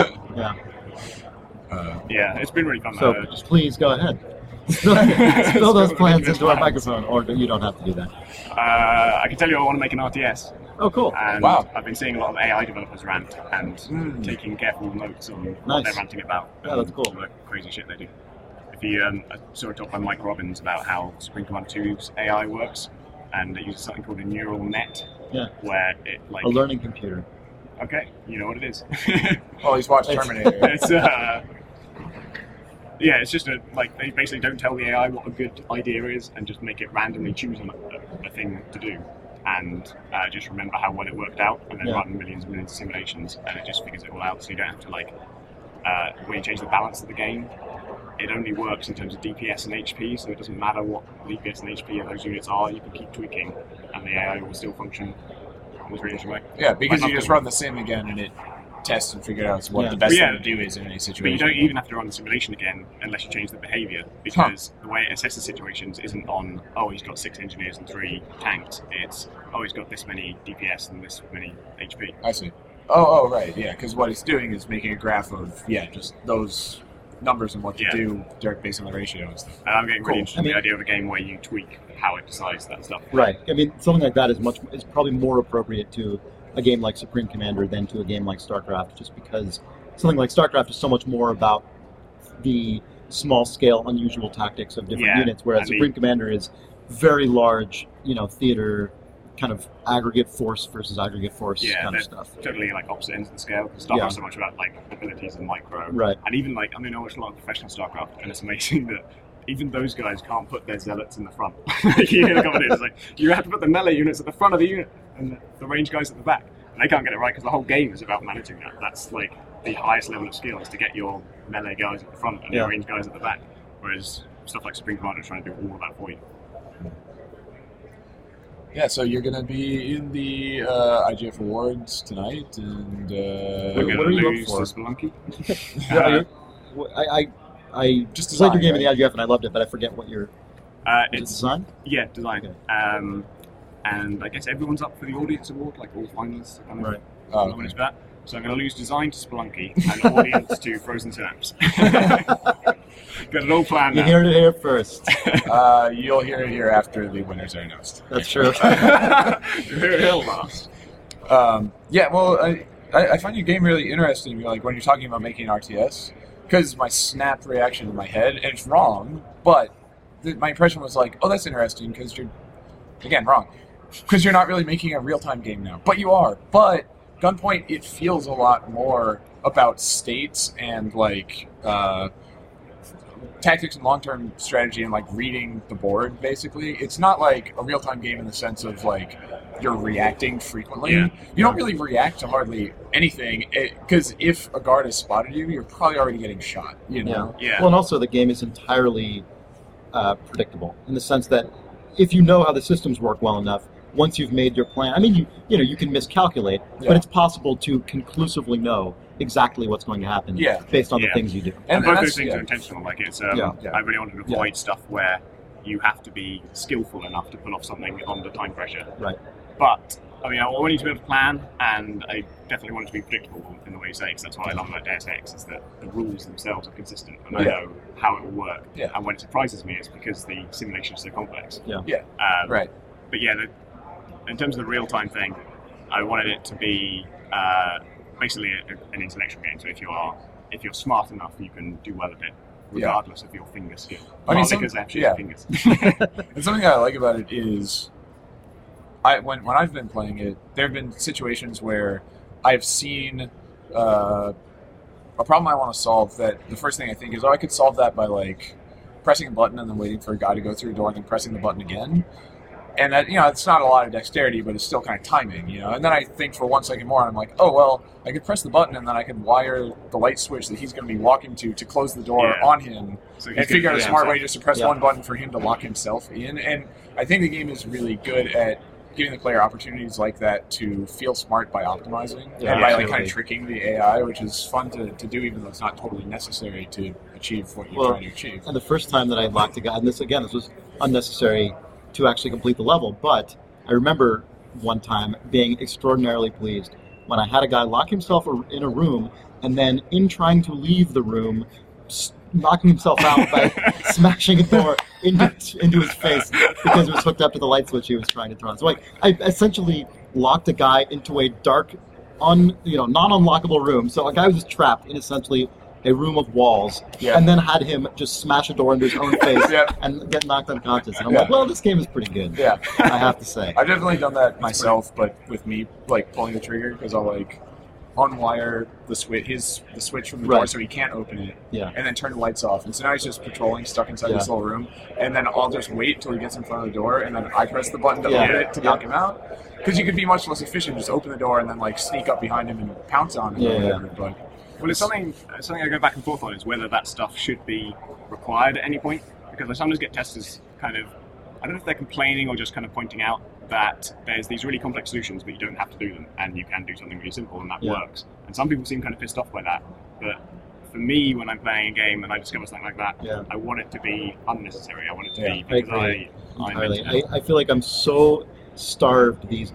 Yeah, it's been really fun. So just please go ahead. Spill those plans into our microphone, or you don't have to do that. I can tell you I want to make an RTS. Oh, cool. And I've been seeing a lot of AI developers rant and taking careful notes on what they're ranting about. Yeah, that's cool. All the crazy shit they do. If you I saw a talk by Mike Robbins about how Supreme Command 2's AI works, and it uses something called a neural net, where it a learning computer. Okay, you know what it is. Oh, he's watched Terminator. It's just they basically don't tell the AI what a good idea is and just make it randomly choose a thing to do. And just remember how well it worked out, and then run millions and millions of simulations, and it just figures it all out, so you don't have to when you change the balance of the game, it only works in terms of DPS and HP, so it doesn't matter what DPS and HP of those units are, you can keep tweaking, and the AI will still function in a really interesting way. Yeah, because you just run the sim again, and it tests and figures out what the best thing to do is in any situation. But you don't even have to run the simulation again unless you change the behaviour, because the way it assesses situations isn't on, oh, he's got 6 engineers and 3 tanks. It's, oh, he's got this many DPS and this many HP. I see. Oh, right, yeah, because what it's doing is making a graph of, just those numbers and what to do based on the ratio and stuff. And I'm getting really interested in the idea of a game where you tweak how it decides that stuff. Right. I mean, something like that is probably more appropriate to a game like Supreme Commander than to a game like StarCraft, just because something like StarCraft is so much more about the small-scale, unusual tactics of different units, whereas Supreme Commander is very large, theater kind of aggregate force versus aggregate force kind of stuff. Totally like opposite ends of the scale. StarCraft so much about like abilities and micro, right? And even like I watch a lot of professional StarCraft, and it's amazing that even those guys can't put their zealots in the front. You have to put the melee units at the front of the unit and the range guys at the back. And they can't get it right because the whole game is about managing that. That's like the highest level of skill is to get your melee guys at the front and your range guys at the back. Whereas stuff like Supreme Commander is trying to do all of that for you. Yeah, so you're going to be in the IGF Awards tonight, and what are you up for? Spelunky? I just played your game in the IGF and I loved it, but I forget what your it's design. Yeah, design. Okay. And I guess everyone's up for the audience award, like all finalists. Right. For that. So I'm going to lose design to Spelunky and audience to Frozen Synapse. Got it all planned now. You heard it here first. You'll hear it here after the winners are announced. That's true. He'll last. I find your game really interesting. Like when you're talking about making an RTS, because my snap reaction in my head, and it's wrong, but my impression was like, oh, that's interesting, because you're, again, wrong. Because you're not really making a real-time game now. But you are. But Gunpoint, it feels a lot more about states and, like, tactics and long-term strategy and, like, reading the board, basically. It's not, like, a real-time game in the sense of, like, you're reacting frequently. Yeah. You don't really react to hardly anything, because if a guard has spotted you, you're probably already getting shot, you know? Yeah. Well, and also the game is entirely predictable, in the sense that if you know how the systems work well enough, once you've made your plan, I mean, you can miscalculate, but it's possible to conclusively know exactly what's going to happen based on the things you do. And both those things are intentional. Like it's, I really wanted to avoid stuff where you have to be skillful enough to pull off something under time pressure. Right. But I mean, I want you to be able to plan, and I definitely want it to be predictable in the way you say. Because that's what I love about Deus Ex is that the rules themselves are consistent, and I know how it will work. Yeah. And when it surprises me, it's because the simulation is so complex. Right. But in terms of the real-time thing, I wanted it to be basically an intellectual game. So if you're smart enough, you can do well at it, regardless of your finger skill. I mean, because actually fingers. And something I like about it is, when I've been playing it, there have been situations where I've seen a problem I want to solve that the first thing I think is, I could solve that by like pressing a button and then waiting for a guy to go through a door and then pressing the button again. And that, it's not a lot of dexterity, but it's still kind of timing, And then I think for 1 second more, and I'm like, oh, well, I could press the button and then I could wire the light switch that he's going to be walking to close the door on him, and figure out a smart way just to press one button for him to lock himself in. And I think the game is really good at giving the player opportunities like that to feel smart by optimizing and by like kind of tricking the AI, which is fun to do, even though it's not totally necessary to achieve what you're trying to achieve. And the first time that I locked a guy, and this was unnecessary to actually complete the level, but I remember one time being extraordinarily pleased when I had a guy lock himself in a room, and then in trying to leave the room, knocking himself out by smashing a door into his face because it was hooked up to the light switch he was trying to turn on. So I essentially locked a guy into a dark, non-unlockable room. So a guy was just trapped in essentially a room of walls, and then had him just smash a door into his own face and get knocked unconscious. And I'm like, well, this game is pretty good. Yeah, I have to say. I've definitely done that myself, but with me like pulling the trigger, because I'll like unwire the switch from the door so he can't open it, and then turn the lights off. And so now he's just patrolling, stuck inside this little room, and then I'll just wait until he gets in front of the door, and then I press the button to open it to knock him out. Because you could be much less efficient, just open the door and then like sneak up behind him and pounce on him or whatever. But Well, it's something I go back and forth on is whether that stuff should be required at any point, because I sometimes get testers kind of, I don't know if they're complaining or just kind of pointing out that there's these really complex solutions, but you don't have to do them, and you can do something really simple, and that works. And some people seem kind of pissed off by that, but for me, when I'm playing a game and I discover something like that, I want it to be unnecessary. I want it to be because I feel like I'm so starved these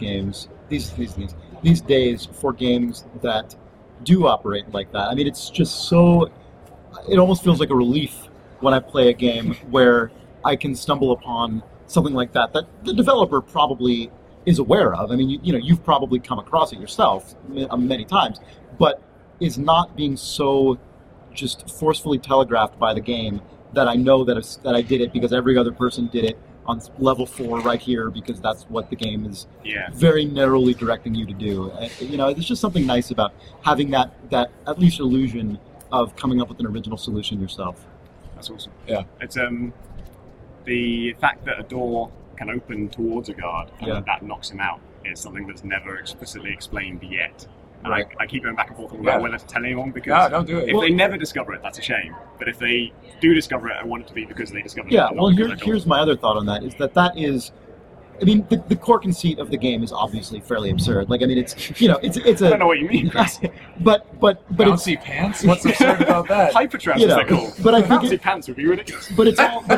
days for games that do operate like that. I mean, it's just so, it almost feels like a relief when I play a game where I can stumble upon something like that the developer probably is aware of. I mean, you've probably come across it yourself many times, but is not being so just forcefully telegraphed by the game that I know that I did it because every other person did it on level 4 right here, because that's what the game is very narrowly directing you to do. There's just something nice about having that at least illusion of coming up with an original solution yourself. That's awesome. Yeah. It's the fact that a door can open towards a guard and that knocks him out is something that's never explicitly explained yet. And I keep going back and forth about whether to tell anyone, because don't do it. If they never discover it, that's a shame. But if they do discover it, I want it to be because they discovered it. Yeah, well, here's my other thought on that, is that is, I mean, the core conceit of the game is obviously fairly absurd. Like, I mean, it's a... I don't know what you mean, Chris. but bouncy pants? What's absurd about that? Hypertrash is that cool? But I think bouncy pants would be ridiculous. But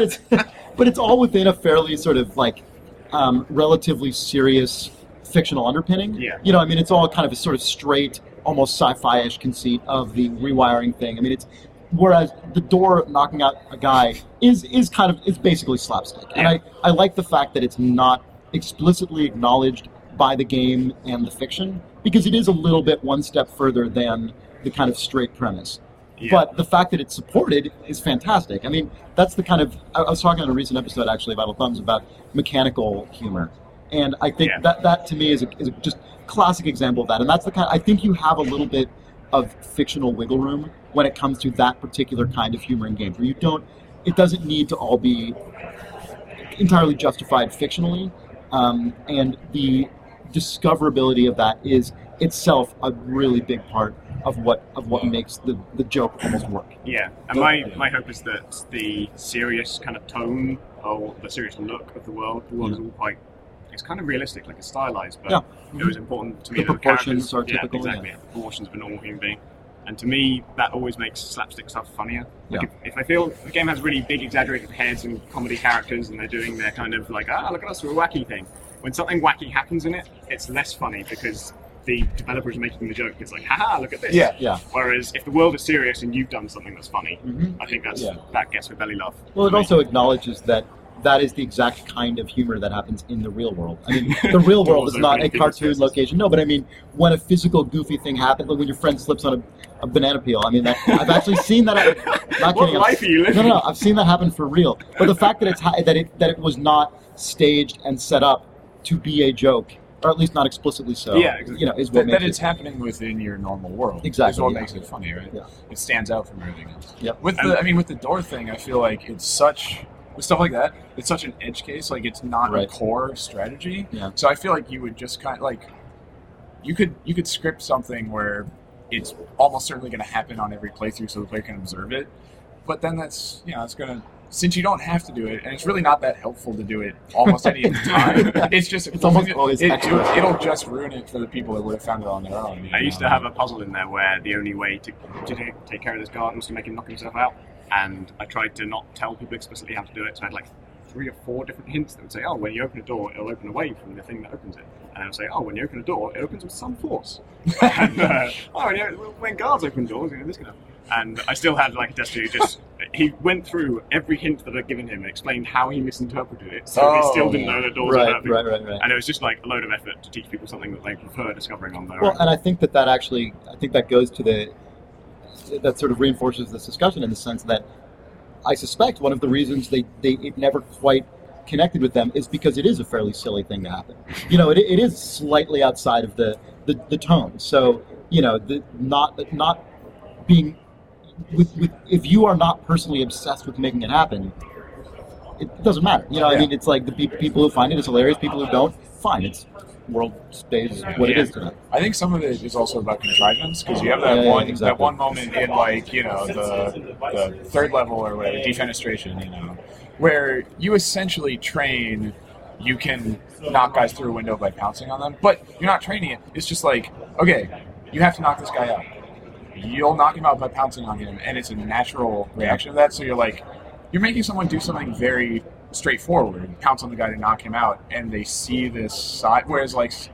it's all within a fairly sort of like relatively serious fictional underpinning. Yeah. I mean, it's all kind of a sort of straight, almost sci-fi-ish conceit of the rewiring thing. I mean, whereas the door knocking out a guy is basically slapstick. Yeah. And I like the fact that it's not explicitly acknowledged by the game and the fiction, because it is a little bit one step further than the kind of straight premise. Yeah. But the fact that it's supported is fantastic. I mean, that's the kind of... I was talking on a recent episode, actually, of Idle Thumbs, about mechanical humor. And I think that to me is a just classic example of that. And that's the kind... I think you have a little bit of fictional wiggle room when it comes to that particular kind of humor in games, where you don't... It doesn't need to all be entirely justified fictionally. And the discoverability of that is itself a really big part of what makes the joke almost work. Yeah, and my hope is that the serious kind of tone or the serious look of the world is all quite... It's kind of realistic, like it's stylized, but it was important to me the that proportions the characters... are typical. Exactly, the proportions of a normal human being. And to me, that always makes slapstick stuff funnier. Like if I feel the game has really big, exaggerated heads and comedy characters, and they're doing their kind of like, look at us, we're a wacky thing. When something wacky happens in it, it's less funny because the developer is making the joke. It's like, haha, look at this. Yeah. Whereas if the world is serious and you've done something that's funny, I think that gets with belly laugh. Well, it also acknowledges that is the exact kind of humor that happens in the real world. I mean, the real world is not a cartoon location. No, but I mean, when a physical goofy thing happens, like when your friend slips on a banana peel, I mean, I've actually seen that. Not what kidding. Life are you living? No, I've seen that happen for real. But the fact that it was not staged and set up to be a joke, or at least not explicitly so. Yeah, exactly. Is what makes it's happening within your normal world. Exactly. Is what makes it funny, right? Yeah. It stands out from everything else. Yep. With the door thing, I feel like it's such... With stuff like that, it's such an edge case. Like, it's not a core strategy. Yeah. So I feel like you would just kind of like... You could script something where it's almost certainly going to happen on every playthrough so the player can observe it. But then that's, it's going to... Since you don't have to do it, and it's really not that helpful to do it almost any of the time, it's almost always it'll just ruin it for the people that would have found it on their own. I used to have a puzzle in there where the only way to take care of this guard was to make him knock himself out, and I tried to not tell people explicitly how to do it, so I had like 3 or 4 different hints that would say, when you open a door, it'll open away from the thing that opens it. And I would say, when you open a door, it opens with some force. And, when guards open doors, this can happen. And I still had like a tester who he went through every hint that I'd given him and explained how he misinterpreted it, so he still didn't know the doors were open. Right. And it was just like a load of effort to teach people something that they prefer discovering on their own. Well, and I think that goes to that sort of reinforces this discussion in the sense that I suspect one of the reasons it never quite connected with them is because it is a fairly silly thing to happen. It is slightly outside of the tone. So, not being... if you are not personally obsessed with making it happen, it doesn't matter. I mean, it's like the people who find it is hilarious, people who don't, fine. It's world stays what it is tonight. I think some of it is also about contrivance, because you have that that one moment in the third level or whatever, defenestration, where you essentially train. You can knock guys through a window by pouncing on them, but you're not training it. It's just like, okay, you have to knock this guy out. You'll knock him out by pouncing on him, and it's a natural reaction to that. So you're making someone do something very straightforward, pounce on the guy to knock him out, and they see this side. Whereas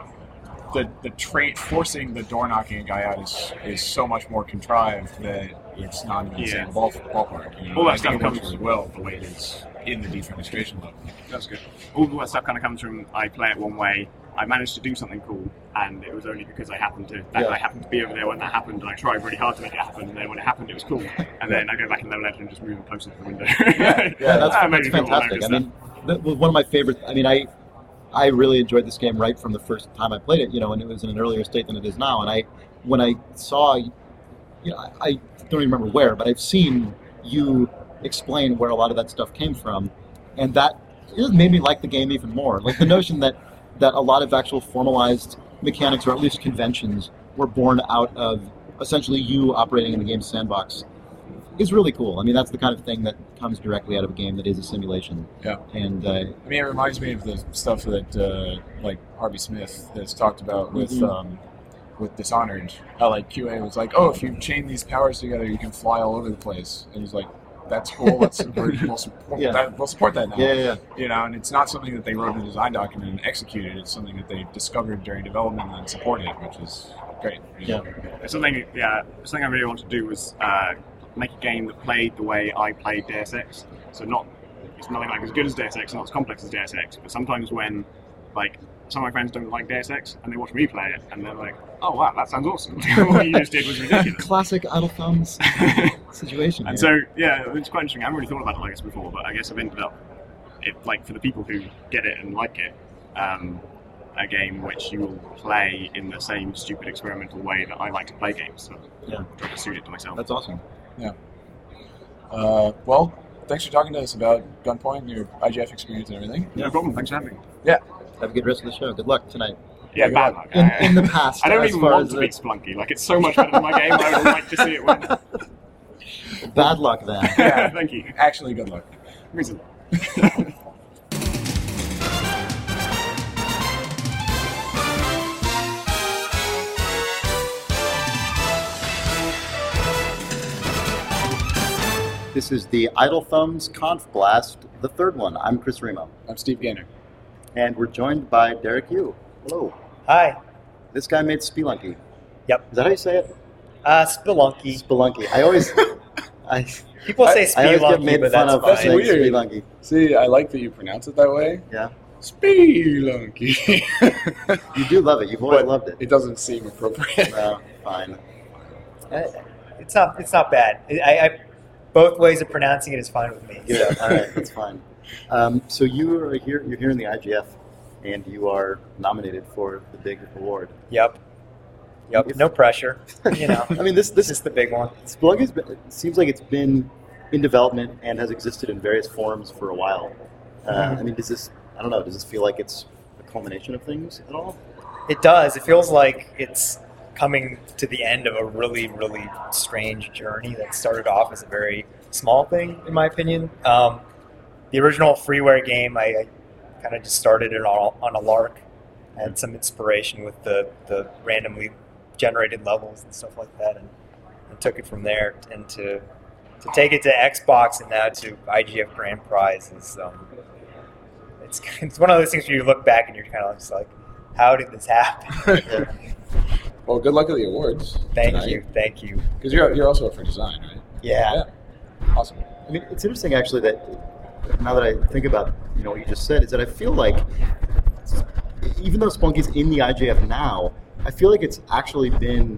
forcing the door knocking a guy out is so much more contrived that it's not even the same ballpark. All that stuff comes really well the way it is in the defenestration level. That's good. All that stuff kind of comes from I play it one way. I managed to do something cool, and it was only because I happened to be over there when that happened, and I tried really hard to make it happen, and then when it happened, it was cool. And then I go back in level editor and just move closer to the window. That's fantastic. I mean, one of my favorites. I mean, I really enjoyed this game right from the first time I played it. And it was in an earlier state than it is now. And when I saw, I don't even remember where, but I've seen you explain where a lot of that stuff came from, and that made me like the game even more. Like the notion that a lot of actual formalized mechanics, or at least conventions, were born out of essentially you operating in the game's sandbox is really cool. I mean, that's the kind of thing that comes directly out of a game that is a simulation. Yeah. And I mean, it reminds me of the stuff that like Harvey Smith has talked about with Dishonored. How QA was like, oh, if you chain these powers together, you can fly all over the place. And he's like, that's cool. We'll support that now. Yeah. And it's not something that they wrote in a design document and executed. It's something that they discovered during development and then supported, which is great. Yeah. Something I really wanted to do was make a game that played the way I played Deus Ex. So it's nothing like as good as Deus Ex, not as complex as Deus Ex. But sometimes when some of my friends don't like Deus Ex and they watch me play it and they're like, oh wow, that sounds awesome. What you just did was ridiculous. Classic Idle Thumbs situation. And so, it's quite interesting. I haven't really thought about it like this before, but I guess I've ended up, for the people who get it and like it, a game which you will play in the same stupid experimental way that I like to play games. So I to suit it to myself. That's awesome. Yeah. Well, thanks for talking to us about Gunpoint, your IGF experience and everything. No problem. Thanks for having me. Yeah. Have a good rest of the show. Good luck tonight. Yeah, bad luck. In the past. I don't even want to beat Splunky. It's so much better than my game. I would like to see it win. Bad luck then. Yeah, thank you. Actually, good luck. Reason. This is the Idle Thumbs Conf Blast, the third one. I'm Chris Remo. I'm Steve Gaynor. And we're joined by Derek Yu. Hello. Hi. This guy made Spelunky. Yep. Is that how you say it? Spelunky. Spelunky. People say Spelunky, I always get made but fun that's of fine. saying Spelunky. See, I like that you pronounce it that way. Yeah. Spelunky. You do love it. You've always loved it. It doesn't seem appropriate. No, fine. It's not bad. I both ways of pronouncing it is fine with me. Yeah, all right, that's fine. So you're here in the IGF, and you are nominated for the big award. Yep. No pressure. I mean, this is the big one. Spelunky seems like it's been in development and has existed in various forms for a while. I mean, does this feel like it's a culmination of things at all? It does. It feels like it's coming to the end of a really, really strange journey that started off as a very small thing, in my opinion. The original freeware game, I kind of just started it on a lark. I had some inspiration with the randomly generated levels and stuff like that, and took it from there. And to take it to Xbox and now to IGF Grand Prize is it's one of those things where you look back and you're kind of just like, how did this happen? Well, good luck at the awards. Thank you. Because you're also up for design, right? Yeah. Awesome. I mean, it's interesting actually that now that I think about what you just said, is that I feel like even though Spelunky's in the IGF now, I feel like it's actually been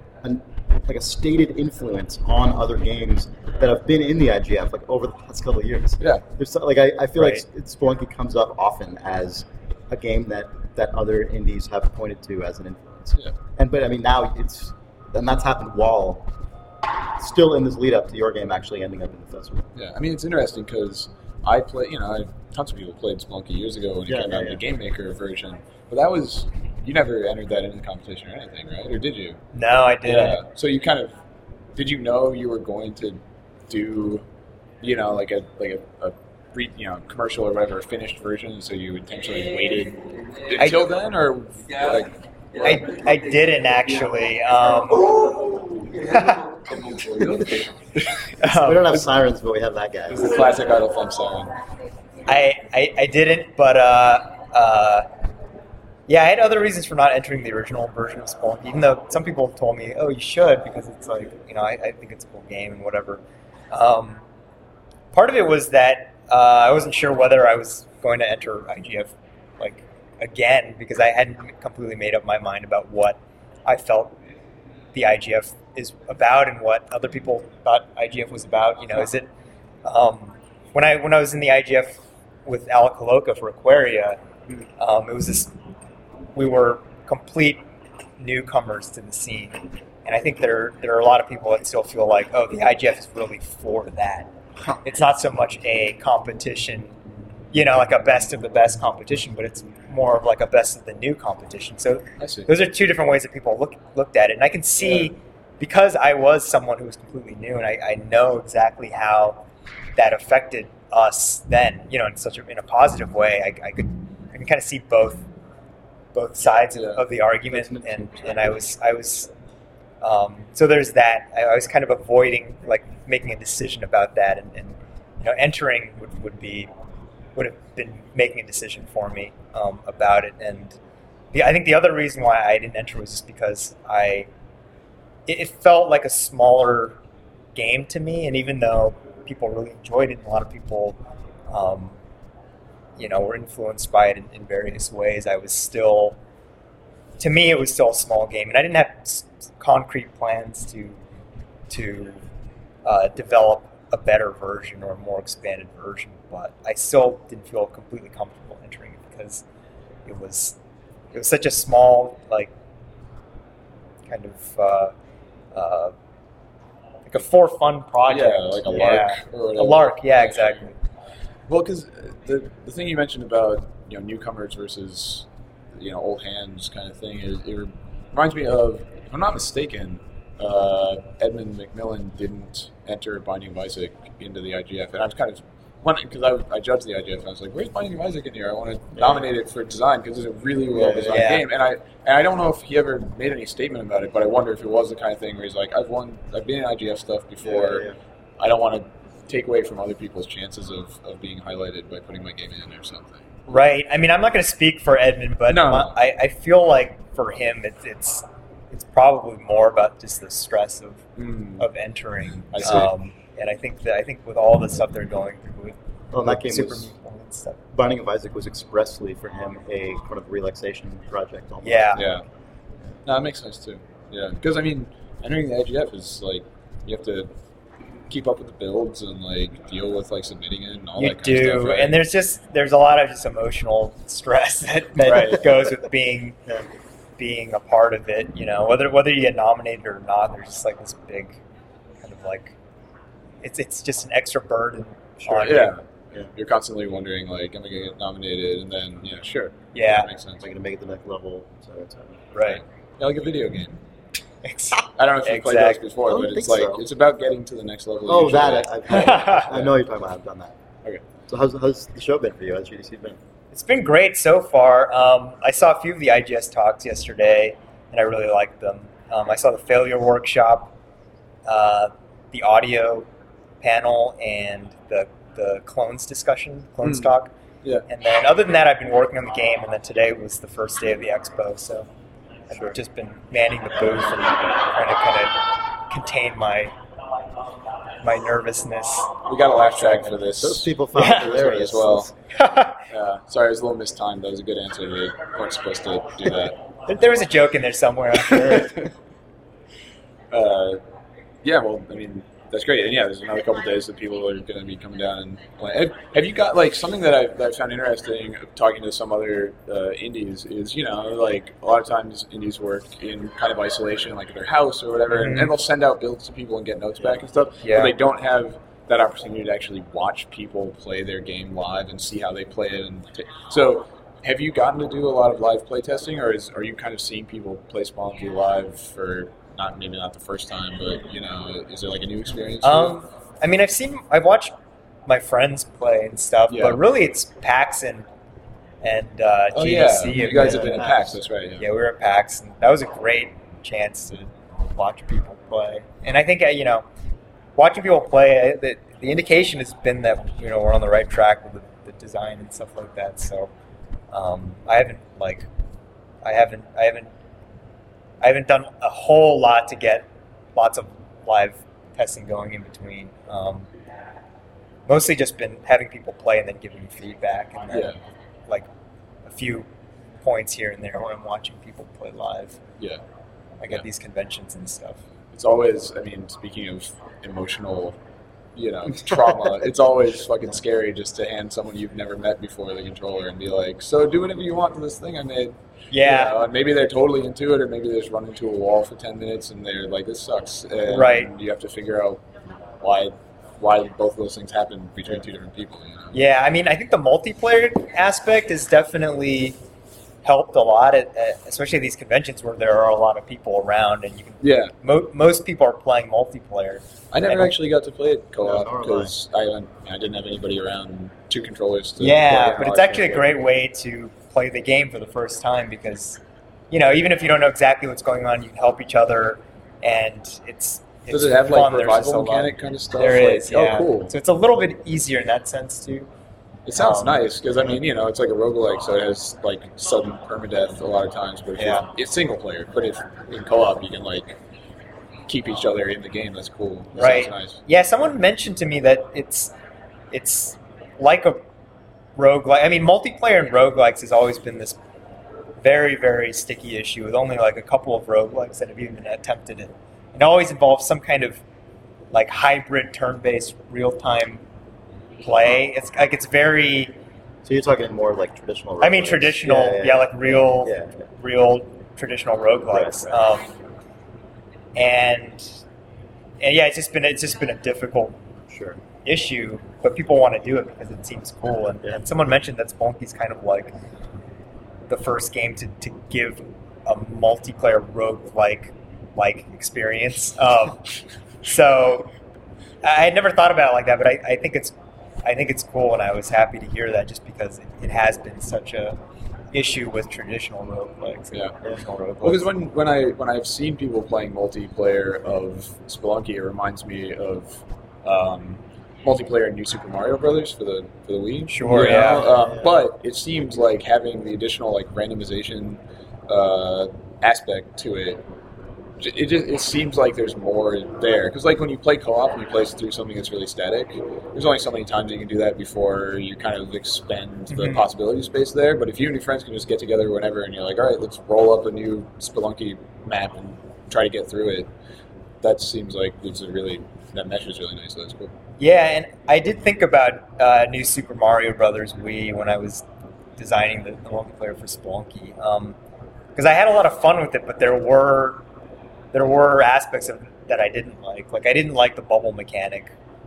a stated influence on other games that have been in the IGF over the past couple of years. Yeah. There's I feel like Spelunky comes up often as a game that other indies have pointed to as an influence. Yeah. But I mean now that's happened while still in this lead up to your game actually ending up in the festival. Yeah, I mean it's interesting because I play, tons of people played Spelunky years ago when it came out, the Game Maker version. But that was, you never entered that into the competition or anything, right? Or did you? No, I didn't. Yeah. So you did you know you were going to do, like a commercial or whatever, a finished version, so you intentionally waited until then, or I didn't actually. We don't have sirens, but we have that guy. It's the classic Idle Thumb siren. I didn't, but I had other reasons for not entering the original version of Spelunky, even though some people told me, oh, you should, because it's like, I think it's a cool game and whatever. Part of it was that I wasn't sure whether I was going to enter IGF again, because I hadn't completely made up my mind about what I felt the IGF is about and what other people thought IGF was about. Is it when I was in the IGF with Alec Koloka for Aquaria, it was this, we were complete newcomers to the scene, and I think there are a lot of people that still feel like, oh, the IGF is really for that. It's not so much a competition, like a best of the best competition, but it's more of like a best of the new competition. So those are two different ways that people looked at it. And I can see, because I was someone who was completely new, and I know exactly how that affected us then, in a positive way. I can kind of see both sides of the argument, and I was so there's that. I was kind of avoiding making a decision about that, and entering would have been making a decision for me about it. And I think the other reason why I didn't enter was just because it felt like a smaller game to me, and even though people really enjoyed it, and a lot of people were influenced by it in various ways, I was still, to me, it was still a small game, and I didn't have concrete plans to develop a better version or a more expanded version, but I still didn't feel completely comfortable entering it because it was such a small, kind of like a for fun project. Yeah, like a lark or whatever. A lark, yeah, exactly. Well, because the thing you mentioned about newcomers versus old hands kind of thing it reminds me of, if I'm not mistaken, Edmund McMillan didn't enter Binding of Isaac into the IGF, and I was kind of wondering, because I judged the IGF, and I was like, "Where's Binding of Isaac in here? I want to nominate it for design because it's a really well designed game." And I don't know if he ever made any statement about it, but I wonder if it was the kind of thing where he's like, "I've been in IGF stuff before. I don't want to take away from other people's chances of being highlighted by putting my game in or something." Right. I mean, I'm not going to speak for Edmund, but I feel like for him, it's probably more about just the stress of entering. I see. And I think with all the stuff they're going through with that game Super was, Meat Boy and stuff. Binding of Isaac was expressly for him a kind of relaxation project. Almost. Yeah. Yeah. No, that makes sense too. Yeah, because I mean, entering the IGF is you have to keep up with the builds and deal with submitting it and all that kind of stuff. You do, right? And there's a lot of just emotional stress that goes with being a part of it. Whether you get nominated or not, there's just this big kind of it's just an extra burden on you. Yeah. You're constantly wondering, am I going to get nominated? And then, sure. Yeah. That makes sense. Am I going to make it to the next level? Right. Yeah, like a video game. I don't know if you've played those before, but it's about getting to the next level. Oh, that I know you're talking about. I've done that. Okay. So how's the show been for you? How's GDC been? It's been great so far. I saw a few of the IGS talks yesterday, and I really liked them. I saw the failure workshop, the audio panel, and the clones discussion, clones talk. Yeah. And then other than that, I've been working on the game, and then today was the first day of the expo, so I've just been manning the booth and trying to kind of contain my nervousness. We got a laugh track for this. Those people found it hilarious as well. Sorry, it was a little mistimed. That was a good answer. They weren't supposed to do that. There was a joke in there somewhere, I'm sure. Yeah, well, I mean, that's great. And yeah, there's another couple of days that people are going to be coming down and playing. Have you got something that I found interesting talking to some other indies is, a lot of times indies work in kind of isolation, at their house or whatever, and they'll send out builds to people and get notes back and stuff. Yeah. But they don't have that opportunity to actually watch people play their game live and see how they play it. So, have you gotten to do a lot of live play testing, or are you kind of seeing people play Spelunky live for maybe not the first time, but is there like a new experience? I mean, I've watched my friends play and stuff, but really it's PAX and GDC. You guys have been at PAX, that's right. Yeah, we were at PAX, and that was a great chance to watch people play. And I think watching people play, the indication has been that we're on the right track with the design and stuff like that. So I haven't done a whole lot to get lots of live testing going in between. Mostly just been having people play and then giving feedback, and then like a few points here and there when I'm watching people play live. Yeah, I get these conventions and stuff. It's always, speaking of emotional, trauma, it's always fucking scary just to hand someone you've never met before the controller and be like, so do whatever you want to this thing I made. Yeah. And maybe they're totally into it, or maybe they just run into a wall for 10 minutes and they're like, this sucks. And right. You have to figure out why both of those things happen between two different people. Yeah, I think the multiplayer aspect has definitely helped a lot, especially at these conventions where there are a lot of people around, and you can. Most people are playing multiplayer. I never actually got to play it co-op because I didn't have anybody around, two controllers. To play but it's actually a great way to play the game for the first time because, even if you don't know exactly what's going on, you can help each other, and it's. Does it have fun. like revival mechanic kind of stuff? There is, yeah. Oh, cool. So it's a little bit easier in that sense too. It sounds nice because it's like a roguelike, so it has like sudden permadeath a lot of times. But it's single player. But if in co-op, you can like keep each other in the game. That's cool. That right. Sounds nice. Yeah. Someone mentioned to me that it's like a roguelike. Multiplayer in roguelikes has always been this very, very sticky issue with only like a couple of roguelikes that have even attempted it. It always involves some kind of like hybrid turn-based real-time play. It's very. So you're talking more like traditional roguelikes. Traditional, like real traditional roguelikes. Right. And it's just been a difficult issue, but people want to do it because it seems cool. And someone mentioned that Spelunky's kind of like the first game to give a multiplayer roguelike experience. So I had never thought about it like that, but I think it's cool, and I was happy to hear that just because it has been such a issue with traditional roguelikes. Because when I've seen people playing multiplayer of Spelunky, it reminds me of multiplayer in New Super Mario Brothers for the Wii. Sure, But it seems like having the additional like randomization aspect to it. It seems like there's more there because like when you play co-op and you play through something that's really static, there's only so many times you can do that before you kind of expend the possibility space there. But if you and your friends can just get together whenever and you're like, all right, let's roll up a new Spelunky map and try to get through it, that seems like that meshes really nice. So that's cool. Yeah, and I did think about New Super Mario Brothers Wii when I was designing the multiplayer for Spelunky because I had a lot of fun with it, but there were aspects of it that I didn't like. Like, I didn't like the bubble mechanic,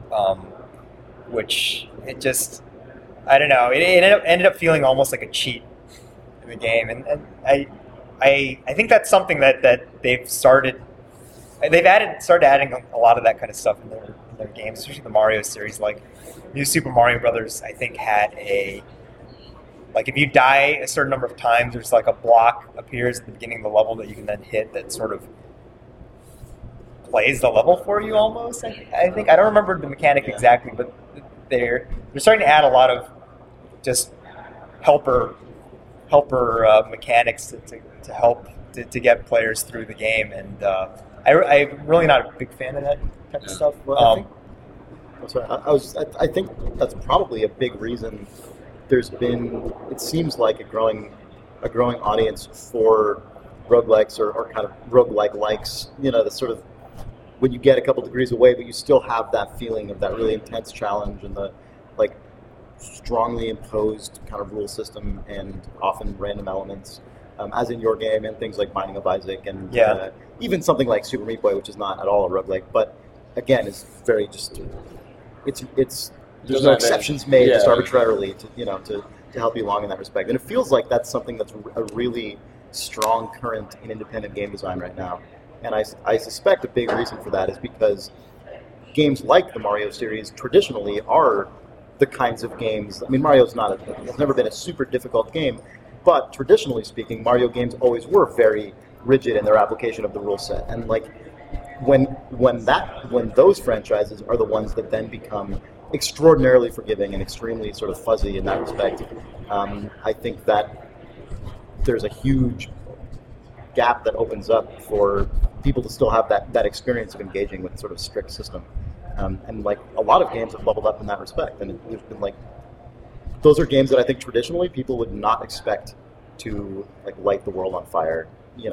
which it just, I don't know, it ended up feeling almost like a cheat in the game. And I think that's something that they've started adding a lot of that kind of stuff in their games, especially the Mario series. Like, New Super Mario Brothers, I think, had like, if you die a certain number of times, there's like a block appears at the beginning of the level that you can then hit that sort of plays the level for you almost. I think I don't remember the mechanic exactly, but they're starting to add a lot of just helper mechanics to help to get players through the game, and I'm really not a big fan of that type of stuff. Well, I think that's probably a big reason there's been, it seems like, a growing audience for roguelikes or kind of roguelike likes, the sort of when you get a couple degrees away, but you still have that feeling of that really intense challenge and the like strongly imposed kind of rule system and often random elements, as in your game, and things like Binding of Isaac and even something like Super Meat Boy, which is not at all a roguelike, but again is very just there's no exceptions made just arbitrarily to help you along in that respect. And it feels like that's something that's a really strong current in independent game design right now. And I suspect a big reason for that is because games like the Mario series traditionally are the kinds of games. I mean, Mario's it's never been a super difficult game, but traditionally speaking, Mario games always were very rigid in their application of the rule set. And like when those franchises are the ones that then become extraordinarily forgiving and extremely sort of fuzzy in that respect, I think that there's a huge gap that opens up for people to still have that experience of engaging with sort of strict system. And like a lot of games have leveled up in that respect, and there's been like those are games that I think traditionally people would not expect to like light the world on fire.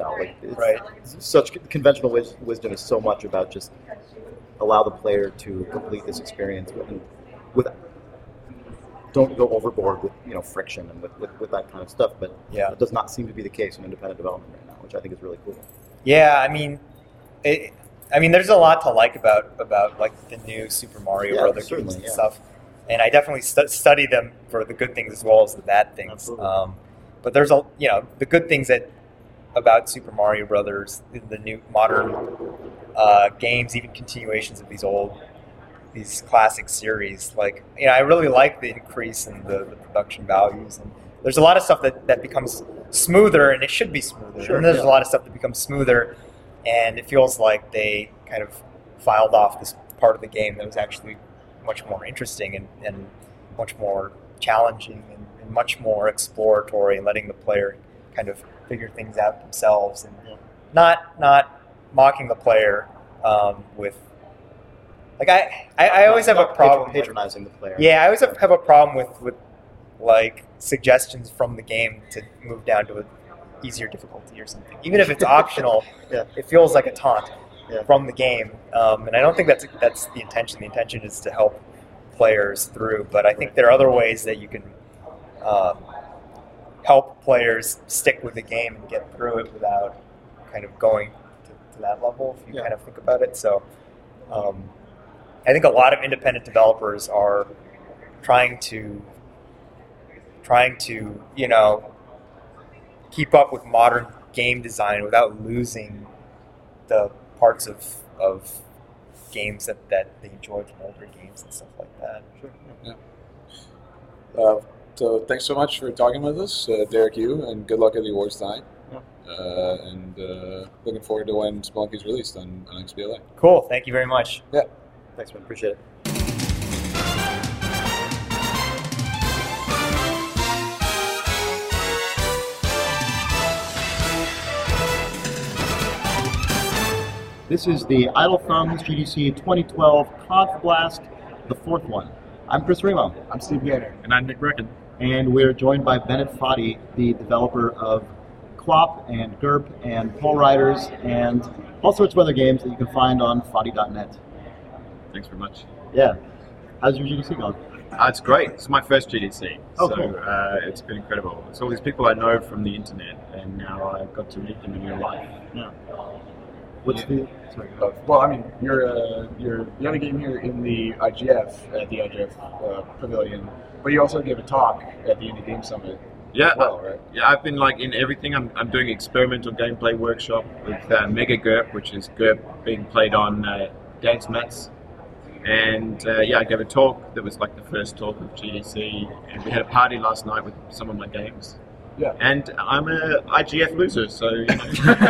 Such conventional wisdom is so much about just allow the player to complete this experience with don't go overboard with friction and with that kind of stuff. But it does not seem to be the case in independent development right now, which I think is really cool. Yeah, I mean, there's a lot to like about like the new Super Mario Brothers games and stuff, and I definitely study them for the good things as well as the bad things. But there's the good things about Super Mario Brothers, the new modern games, even continuations of these classic series. Like, I really like the increase in the production values, and there's a lot of stuff that becomes smoother, and it should be smoother. And there's a lot of stuff that becomes smoother, and it feels like they kind of filed off this part of the game that was actually much more interesting and much more challenging and much more exploratory, and letting the player kind of figure things out themselves, and not mocking the player with like I always have a problem patronizing the player. Yeah, I always have a problem with like suggestions from the game to move down to an easier difficulty or something. Even if it's optional, it feels like a taunt from the game, and I don't think that's the intention. The intention is to help players through, but I think there are other ways that you can help players stick with the game and get through it without kind of going to that level, if you kind of think about it. So I think a lot of independent developers are trying to keep up with modern game design without losing the parts of games that they enjoyed from older games and stuff like that. Sure. So thanks so much for talking with us, Derek Yu, and good luck at the awards tonight. And looking forward to when Spelunky is released on XBLA. Cool. Thank you very much. Yeah. Thanks, man. Appreciate it. This is the Idle Thumbs GDC 2012 Conf Blast, the fourth one. I'm Chris Remo. I'm Steve Gaynor. And I'm Nick Brecken. And we're joined by Bennett Foddy, the developer of QWOP and GURP and Pole Riders and all sorts of other games that you can find on foddy.net. Thanks very much. Yeah. How's your GDC going? It's great. It's my first GDC. Oh, so cool. It's been incredible. It's all these people I know from the internet, and now I've got to meet them in real life. Yeah. What's the... Sorry. Well, I mean, you're the only game here in the IGF, at the IGF Pavilion, but you also gave a talk at the Indie Game Summit. Yeah, as well, right? Yeah, I've been like in everything. I'm doing experimental gameplay workshop with Mega GURP, which is GURP being played on dance mats. And I gave a talk that was like the first talk of GDC, and we had a party last night with some of my games. Yeah. And I'm a IGF loser, so you know.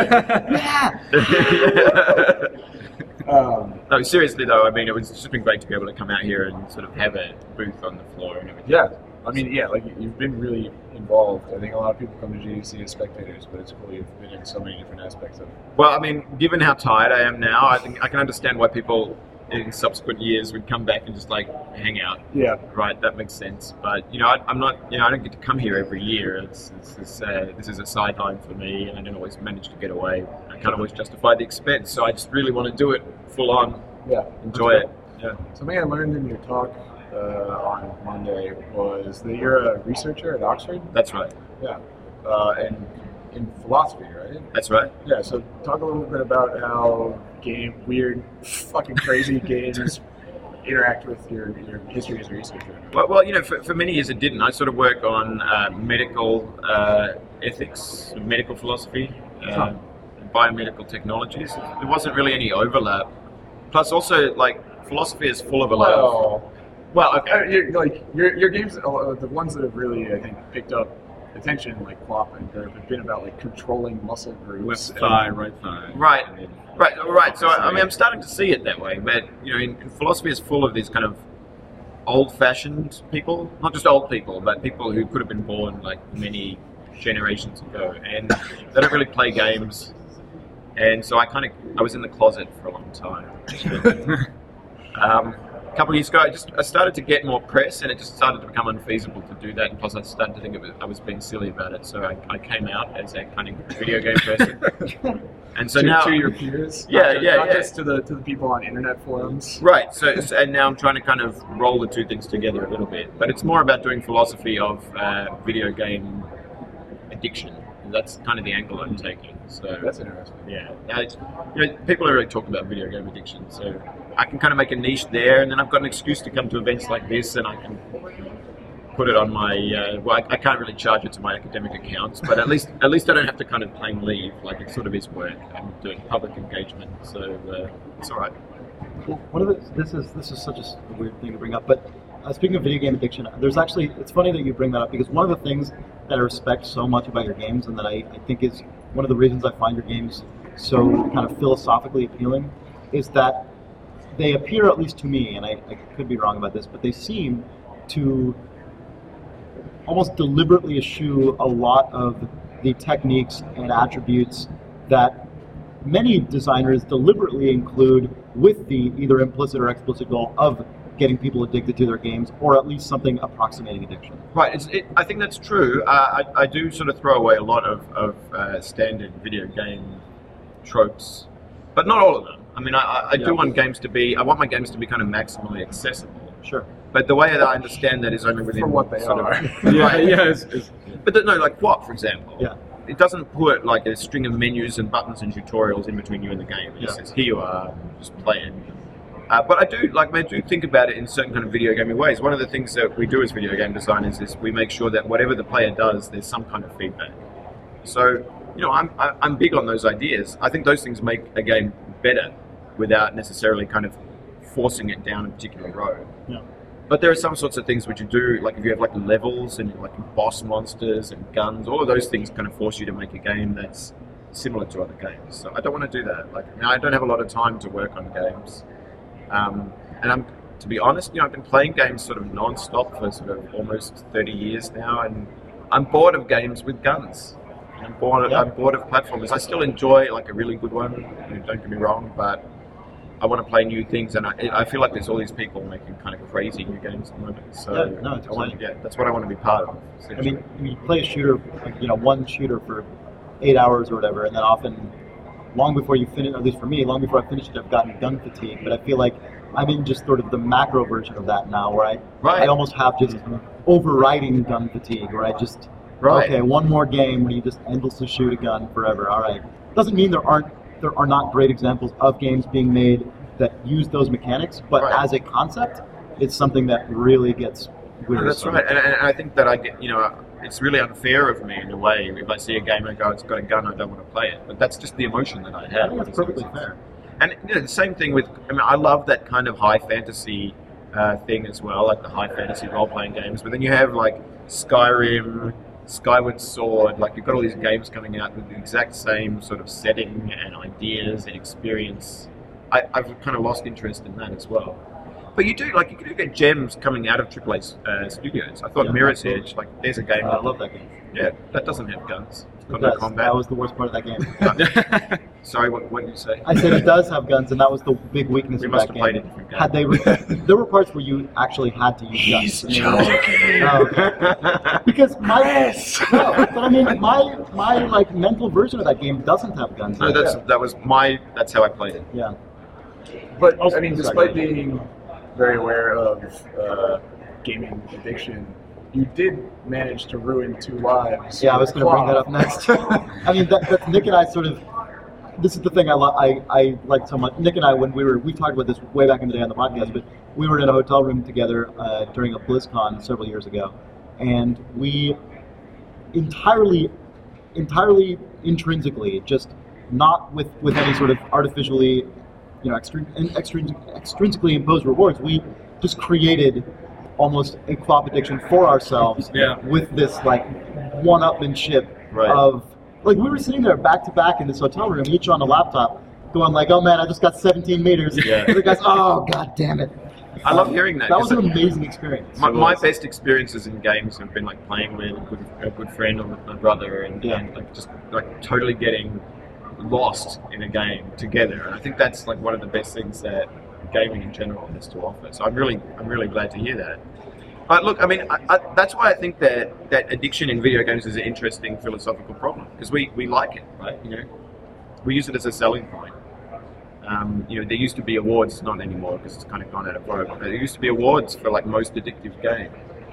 No, seriously though, I mean, it's just been great to be able to come out here and sort of have a booth on the floor and everything. Yeah. I mean, like you've been really involved. I think a lot of people come to GDC as spectators, but it's cool you've been in so many different aspects of it. Well, I mean, given how tired I am now, I think I can understand why people in subsequent years would come back and just like hang out. Yeah. Right, that makes sense. But I'm not. I don't get to come here every year. This is a sideline for me, and I don't always manage to get away. I can't always justify the expense, so I just really want to do it full on. Yeah. Enjoy it. Yeah. Something I learned in your talk on Monday was that you're a researcher at Oxford. That's right. Yeah. And in philosophy, right? That's right. Yeah. So talk a little bit about how weird, fucking crazy games interact with your history as a researcher? Well, for many years it didn't. I sort of work on medical ethics, medical philosophy, biomedical technologies. There wasn't really any overlap. Plus, also, like, philosophy is full of a lot of... Well, okay. Your games, the ones that have really, I think, picked up attention, like Plop and GURP, have been about like controlling muscle groups. Left thigh, right thigh. Right. So I mean, I'm starting to see it that way. But in philosophy is full of these kind of old-fashioned people, not just old people, but people who could have been born like many generations ago, and they don't really play games. And so I was in the closet for a long time. A couple of years ago, I started to get more press, and it just started to become unfeasible to do that. And plus, I started to think I was being silly about it. So I came out as a cunning video game person. And so now to your peers, not just to the people on internet forums. Right. So and now I'm trying to kind of roll the two things together a little bit. But it's more about doing philosophy of video game addiction. That's kind of the angle I'm taking. So that's interesting. Yeah. People don't really talk about video game addiction, so I can kind of make a niche there, and then I've got an excuse to come to events like this, and I can put it on my. I can't really charge it to my academic accounts, but at least I don't have to kind of claim leave. Like, it sort of is work. I'm doing public engagement, so it's all right. This is such a weird thing to bring up, but speaking of video game addiction, it's funny that you bring that up, because one of the things that I respect so much about your games, and that I think is one of the reasons I find your games so kind of philosophically appealing, is that they appear, at least to me, and I could be wrong about this, but they seem to almost deliberately eschew a lot of the techniques and attributes that many designers deliberately include with the either implicit or explicit goal of getting people addicted to their games, or at least something approximating addiction. Right. I think that's true. I do sort of throw away a lot of standard video game tropes, but not all of them. I mean, I do want games to be. I want my games to be kind of maximally accessible. Sure. But the way that I understand that is only within for what they are. But no, like Plop, for example. Yeah. It doesn't put like a string of menus and buttons and tutorials in between you and the game. It says, here you are, just play it. But I do think about it in certain kind of video gaming ways. One of the things that we do as video game designers is we make sure that whatever the player does, there's some kind of feedback. So, I'm big on those ideas. I think those things make a game better without necessarily kind of forcing it down a particular road. Yeah. But there are some sorts of things which you do, like if you have like levels and like boss monsters and guns, all of those things kind of force you to make a game that's similar to other games. So I don't want to do that. I don't have a lot of time to work on games. And to be honest, I've been playing games sort of non-stop for sort of almost 30 years now, and I'm bored of games with guns. I'm bored of platformers. I still enjoy like a really good one, don't get me wrong, but I want to play new things, and I feel like there's all these people making kind of crazy new games at the moment. So that's what I want to be part of. I mean, you play a shooter, one shooter for 8 hours or whatever, and then often, long before you finish, at least for me, long before I finish it, I've gotten gun fatigue. But I feel like I'm in just sort of the macro version of that now, where I almost have just overriding gun fatigue, where I just, okay, one more game where you just endlessly shoot a gun forever. All right. Doesn't mean there are not great examples of games being made that use those mechanics, but as a concept, it's something that really gets weird. That's right, and I think that I get, it's really unfair of me in a way. If I see a game and go, it's got a gun, I don't want to play it. But that's just the emotion that I have. I think that's perfectly fair. And the same thing with, I love that kind of high fantasy thing as well, like the high fantasy role-playing games. But then you have like Skyrim, Skyward Sword, like you've got all these games coming out with the exact same sort of setting and ideas and experience. I've kind of lost interest in that as well. But you do get gems coming out of AAA studios. I thought Mirror's Edge, there's a game. I love that game. Yeah, that doesn't have guns. It's got no combat. That was the worst part of that game. Sorry, what did you say? I said it does have guns, and that was the big weakness of that game. We must have played a different game. There were parts where you actually had to use guns. He's joking. Because my mental version of that game doesn't have guns. No, that's how I played it. Yeah. But also, despite being very aware of gaming addiction, you did manage to ruin 2 lives. Yeah, I was going to bring that up next. That's Nick and I sort of this is the thing I like so much. Nick and I, when we talked about this way back in the day on the podcast, but we were in a hotel room together during a BlizzCon several years ago, and we entirely intrinsically, just not with any sort of artificially, extrinsically imposed rewards, we just created almost a clop addiction for ourselves with this like one-upmanship of like we were sitting there back to back in this hotel room, each on a laptop, going like, "Oh man, I just got 17 meters." Yeah. And the guys, "Oh god damn it." I love hearing that. That was an amazing experience. My best experiences in games have been like playing with a good friend or with my brother, and like just like totally getting lost in a game together. And I think that's like one of the best things that gaming in general has to offer. So I'm really glad to hear that. But look, I mean, that's why I think that addiction in video games is an interesting philosophical problem, because we like it, right? We use it as a selling point. There used to be awards, not anymore because it's kind of gone out of vogue, but there used to be awards for like most addictive game.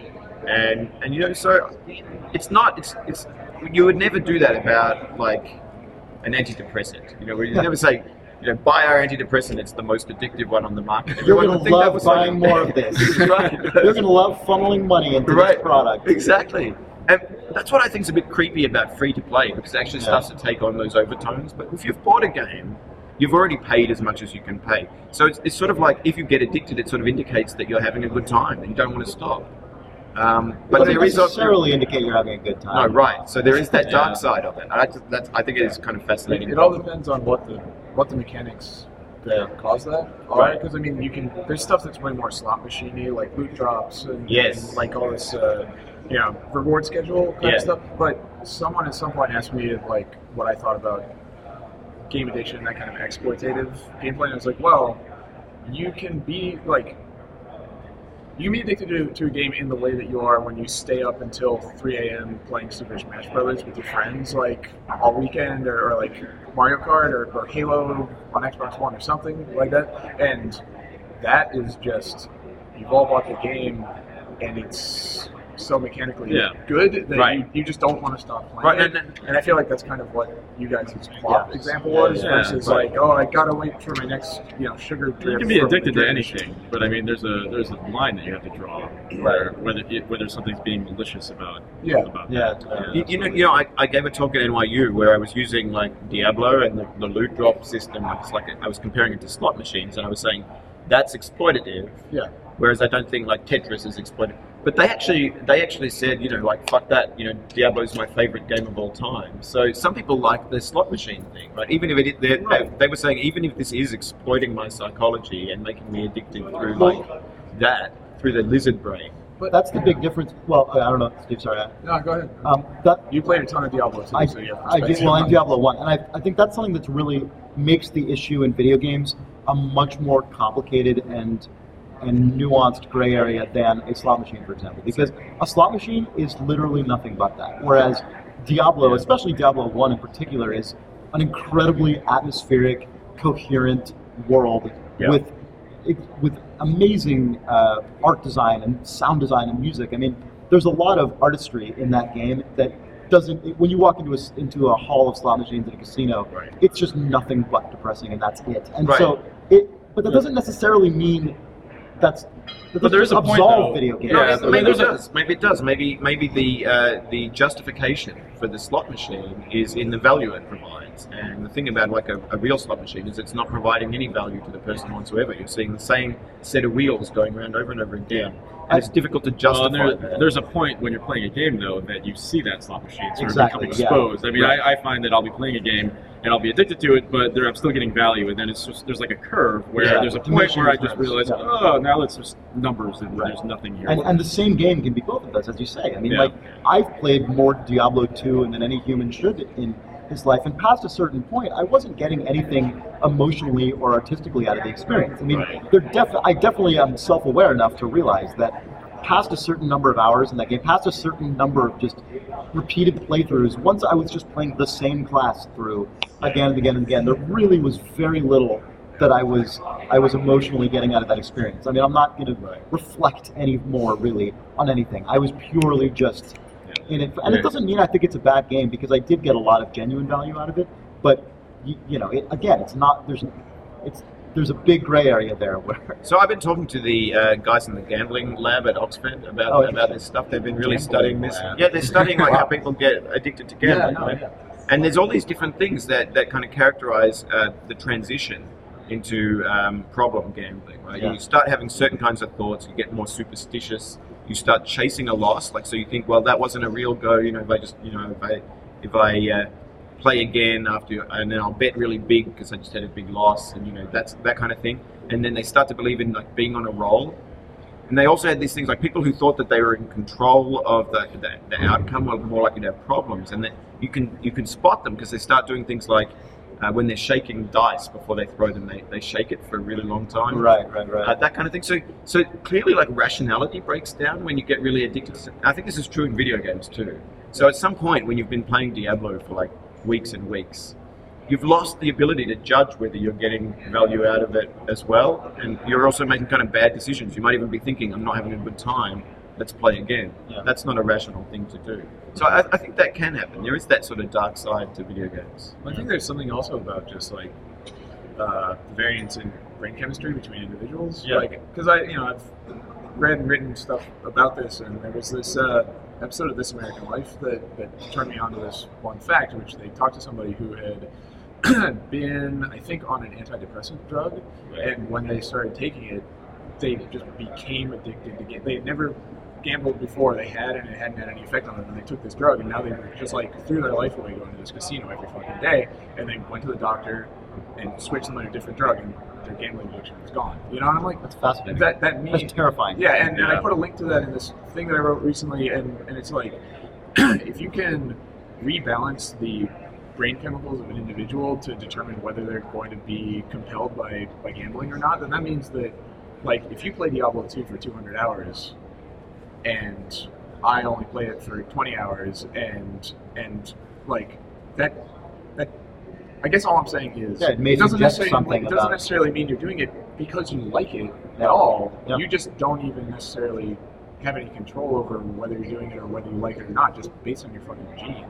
And so it's you would never do that about like an antidepressant. You'd never say, buy our antidepressant, it's the most addictive one on the market. You're going to love buying more of this. Right. You're going to love funneling money into this product. Exactly. And that's what I think is a bit creepy about free-to-play, because it actually starts to take on those overtones. But if you've bought a game, you've already paid as much as you can pay. So it's sort of like, if you get addicted, it sort of indicates that you're having a good time and you don't want to stop. But there is necessarily indicate you're having a good time. No, right. So there is that dark side of it. I think it is kind of fascinating. It all depends on what the mechanics that cause that are. Right. Because I mean, there's stuff that's way more slot machine-y, like loot drops and like all this, reward schedule kind of stuff. But someone at some point asked me like what I thought about game addiction, that kind of exploitative gameplay, and I was like, well, you can be addicted to a game in the way that you are when you stay up until 3 a.m. playing Super Smash Brothers with your friends, like all weekend, or like Mario Kart or Halo on Xbox One or something like that. And that is just, you've all bought the game, and it's so mechanically good that you just don't want to stop playing it. And I feel like that's kind of what you guys' plot example was, versus like, oh, I gotta wait for my next sugar drip. You can be addicted to anything, but I mean, there's a line that you have to draw, whether something's being malicious about that. I gave a talk at NYU where I was using like Diablo and the loot drop system. I was comparing it to slot machines, and I was saying that's exploitative. Yeah. Whereas I don't think like Tetris is exploitative. But they actually said, fuck that, Diablo's my favorite game of all time. So some people like the slot machine thing, right? Even if they were saying, even if this is exploiting my psychology and making me addicted through through the lizard brain. But that's the big difference. Well, I don't know, Steve, sorry. No, go ahead. You played a ton of Diablo too, so you have I did, well, in Diablo 1. And I think that's something that's really makes the issue in video games a much more complicated and nuanced gray area than a slot machine, for example, because a slot machine is literally nothing but that. Whereas Diablo, especially Diablo 1 in particular, is an incredibly atmospheric, coherent world with amazing art design and sound design and music. I mean, there's a lot of artistry in that game that doesn't. When you walk into a hall of slot machines in a casino, it's just nothing but depressing, and that's it. And so but that doesn't necessarily mean but there is a point, though. Video games. Yeah, maybe it does. Maybe the justification for the slot machine is in the value it provides. And the thing about like a real slot machine is it's not providing any value to the person whatsoever. You're seeing the same set of wheels going around over and over again. And it's difficult to justify that. There's a point when you're playing a game, though, that you see that slot machine sort of become exposed. I mean, I find that I'll be playing a game and I'll be addicted to it, but I'm still getting value. And then it's just, there's like a curve where there's a point where I just realize, now it's just numbers and there's nothing here. And the same game can be both of those, as you say. I mean, I've played more Diablo 2 than any human should in his life, and past a certain point, I wasn't getting anything emotionally or artistically out of the experience. I mean, I definitely am self-aware enough to realize that past a certain number of hours in that game, past a certain number of just repeated playthroughs, once I was just playing the same class through again and again and again, there really was very little that I was emotionally getting out of that experience. I mean, I'm not going to reflect any more really on anything. I was purely just in it, and it doesn't mean I think it's a bad game, because I did get a lot of genuine value out of it. But it's not. There's a big gray area there. Where so I've been talking to the guys in the gambling lab at Oxford about this stuff. They've been really studying this. Yeah, they're studying like how people get addicted to gambling. And there's all these different things that kind of characterize the transition into problem gambling. Right? You start having certain kinds of thoughts. You get more superstitious. You start chasing a loss. Like so, you think, well, that wasn't a real go. If I just, if I play again and then I'll bet really big because I just had a big loss, and that's that kind of thing. And then they start to believe in like being on a roll. And they also had these things like people who thought that they were in control of the outcome were more likely to have problems, and that you can spot them because they start doing things like when they're shaking dice before they throw them, they shake it for a really long time. Right. That kind of thing. So clearly, like rationality breaks down when you get really addicted. I think this is true in video games too. So at some point when you've been playing Diablo for like weeks and weeks, you've lost the ability to judge whether you're getting value out of it as well, and you're also making kind of bad decisions. You might even be thinking, I'm not having a good time, let's play again. That's not a rational thing to do. So I think that can happen. There is that sort of dark side to video games. I think there's something also about just like the variance in brain chemistry between individuals. Because I've read and written stuff about this, and there was this episode of This American Life that turned me on to this one fact, which they talked to somebody who had been, I think, on an antidepressant drug, and when they started taking it, they just became addicted to gambling. They had never gambled before, they had, and it hadn't had any effect on them, and they took this drug, and now they just like threw their life away going to this casino every fucking day, and they went to the doctor and switched them on a different drug, and their gambling addiction was gone. And I'm like, that's fascinating. That's terrifying. Yeah, and I put a link to that in this thing that I wrote recently, and it's like, if you can rebalance the brain chemicals of an individual to determine whether they're going to be compelled by gambling or not, then that means that, like, if you play Diablo 2 for 200 hours, and I only play it for 20 hours, and like, that I guess all I'm saying is it doesn't necessarily mean you're doing it because you like it at all. You just don't even necessarily have any control over whether you're doing it or whether you like it or not, just based on your fucking genes.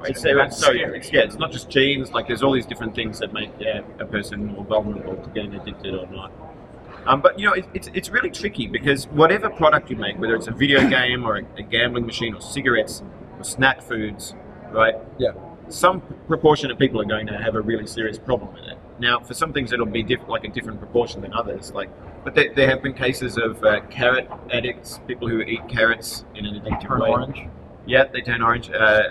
It's not just genes. Like, there's all these different things that make a person more vulnerable to getting addicted or not. But it's really tricky because whatever product you make, whether it's a video game or a gambling machine or cigarettes or snack foods, right? Yeah. Some proportion of people are going to have a really serious problem with it. Now, for some things, it'll be a different proportion than others. But there have been cases of carrot addicts, people who eat carrots in an addictive way. Orange. Yeah, they turn orange.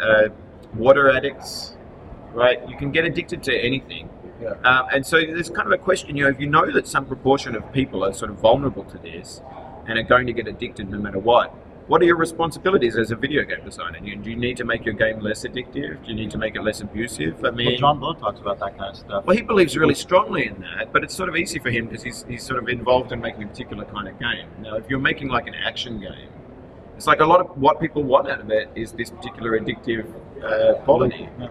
Water addicts, right? You can get addicted to anything. Yeah. And so there's kind of a question, if you know that some proportion of people are sort of vulnerable to this and are going to get addicted no matter what are your responsibilities as a video game designer? Do you need to make your game less addictive? Do you need to make it less abusive? I mean, John Blow talks about that kind of stuff. Well, he believes really strongly in that, but it's sort of easy for him because he's sort of involved in making a particular kind of game. Now, if you're making like an action game, it's like a lot of what people want out of it is this particular addictive quality. Yeah.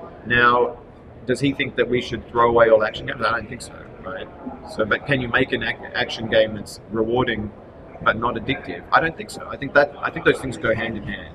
Now, does he think that we should throw away all action games? I don't think so, right? But can you make an action game that's rewarding but not addictive? I don't think so. I think those things go hand in hand,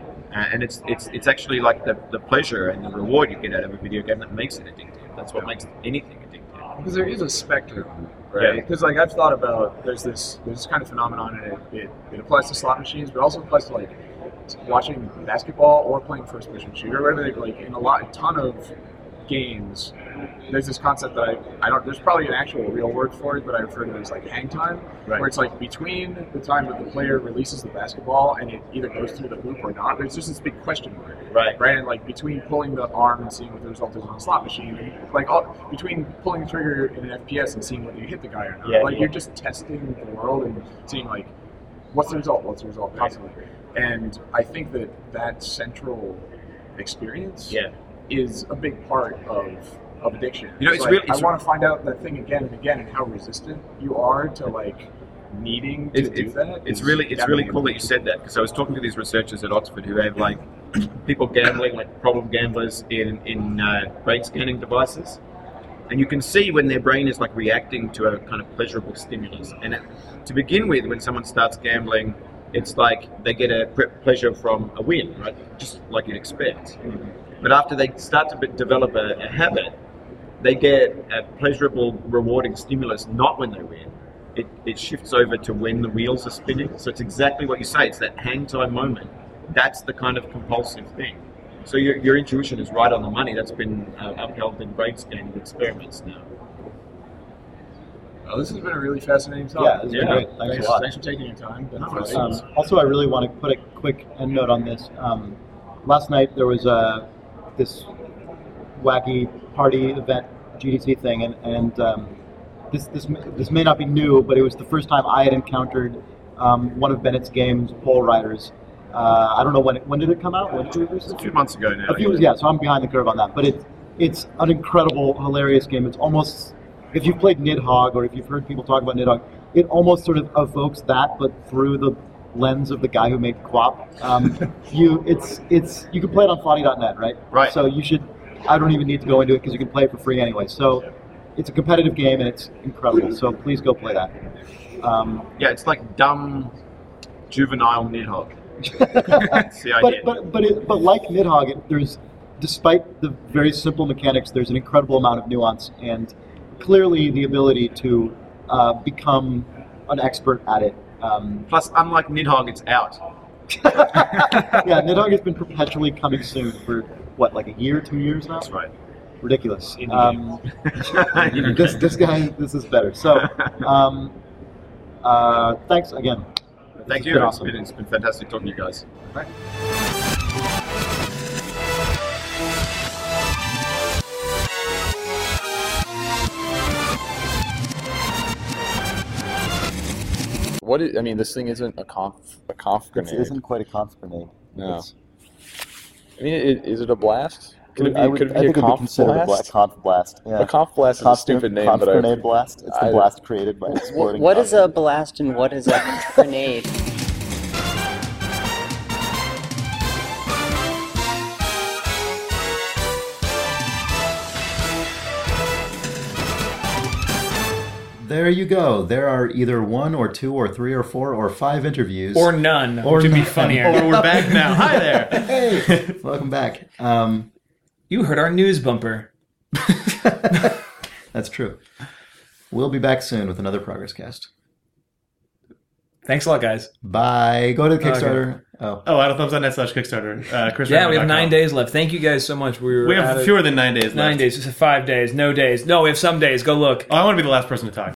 and it's actually like the pleasure and the reward you get out of a video game that makes it addictive. That's what makes anything addictive. Because there is a spectrum, right? Because like I've thought about, there's this kind of phenomenon, and it applies to slot machines, but also applies to like watching basketball or playing first-person shooter. Whatever, like in a ton of games, there's this concept that I don't. There's probably an actual real word for it, but I refer to it as like hang time, where it's like between the time that the player releases the basketball and it either goes through the hoop or not. There's just this big question mark, right? And like between pulling the arm and seeing what the result is on a slot machine, and like between pulling the trigger in an FPS and seeing whether you hit the guy or not. You're just testing the world and seeing like what's the result possibly. And I think that central experience is a big part of addiction. I want to find out that thing again and again, and how resistant you are to like needing to do that. It's really cool that you said that, because I was talking to these researchers at Oxford who have like people gambling, like problem gamblers in brain scanning devices, and you can see when their brain is like reacting to a kind of pleasurable stimulus. And to begin with, when someone starts gambling, it's like they get a pleasure from a win, right? Just like you'd expect. But after they start to develop a habit, they get a pleasurable, rewarding stimulus not when they win. It shifts over to when the wheels are spinning. So it's exactly what you say. It's that hang time moment. That's the kind of compulsive thing. So your intuition is right on the money. That's been upheld in great scanning experiments now. Oh, this has been a really fascinating talk. Yeah, this has been great. Thanks a lot. Thanks for taking your time. Also, I really want to put a quick end note on this. Last night there was this wacky party event GDC thing, and this may not be new, but it was the first time I had encountered one of Bennett's Games Pole Riders. I don't know when did it come out? When did it a few months ago now. So I'm behind the curve on that. But it's an incredible, hilarious game. It's almost, if you've played Nidhogg or if you've heard people talk about Nidhogg, it almost sort of evokes that, but through the lens of the guy who made Quap. You can play it on Foddy.net, right? Right. So you should. I don't even need to go into it because you can play it for free anyway. So it's a competitive game and it's incredible. So please go play that. It's like dumb, juvenile Nidhogg. That's the idea. But like Nidhogg, there's, despite the very simple mechanics, there's an incredible amount of nuance and clearly the ability to become an expert at it. Plus, unlike Nidhogg, it's out. Yeah, Nidhogg has been perpetually coming soon for what, like a year, 2 years now? That's right. Ridiculous. This is better. So, thanks again. Thank you. Awesome. It's been fantastic talking to you guys. Right. This thing isn't a conf grenade. It isn't quite a conf grenade. No. Is it a blast? Could I it be think a it would be considered a conf blast. Yeah. A conf blast is a stupid name, conf but grenade blast. It's the blast created by exploding. What is a blast and what is a grenade? There you go. There are either 1 or 2 or 3 or 4 or 5 interviews. Or none, which would be funnier. Or we're back now. Hi there. Hey, welcome back. You heard our news bumper. That's true. We'll be back soon with another Progress Cast. Thanks a lot, guys. Bye. Go to the Kickstarter. Okay. AdamThumbsUp.net/Kickstarter. Chris, yeah, we have 9 days left. Thank you guys so much. We have fewer than 9 days left. 9 days. It's 5 days. No days. No, we have some days. Go look. Oh, I want to be the last person to talk.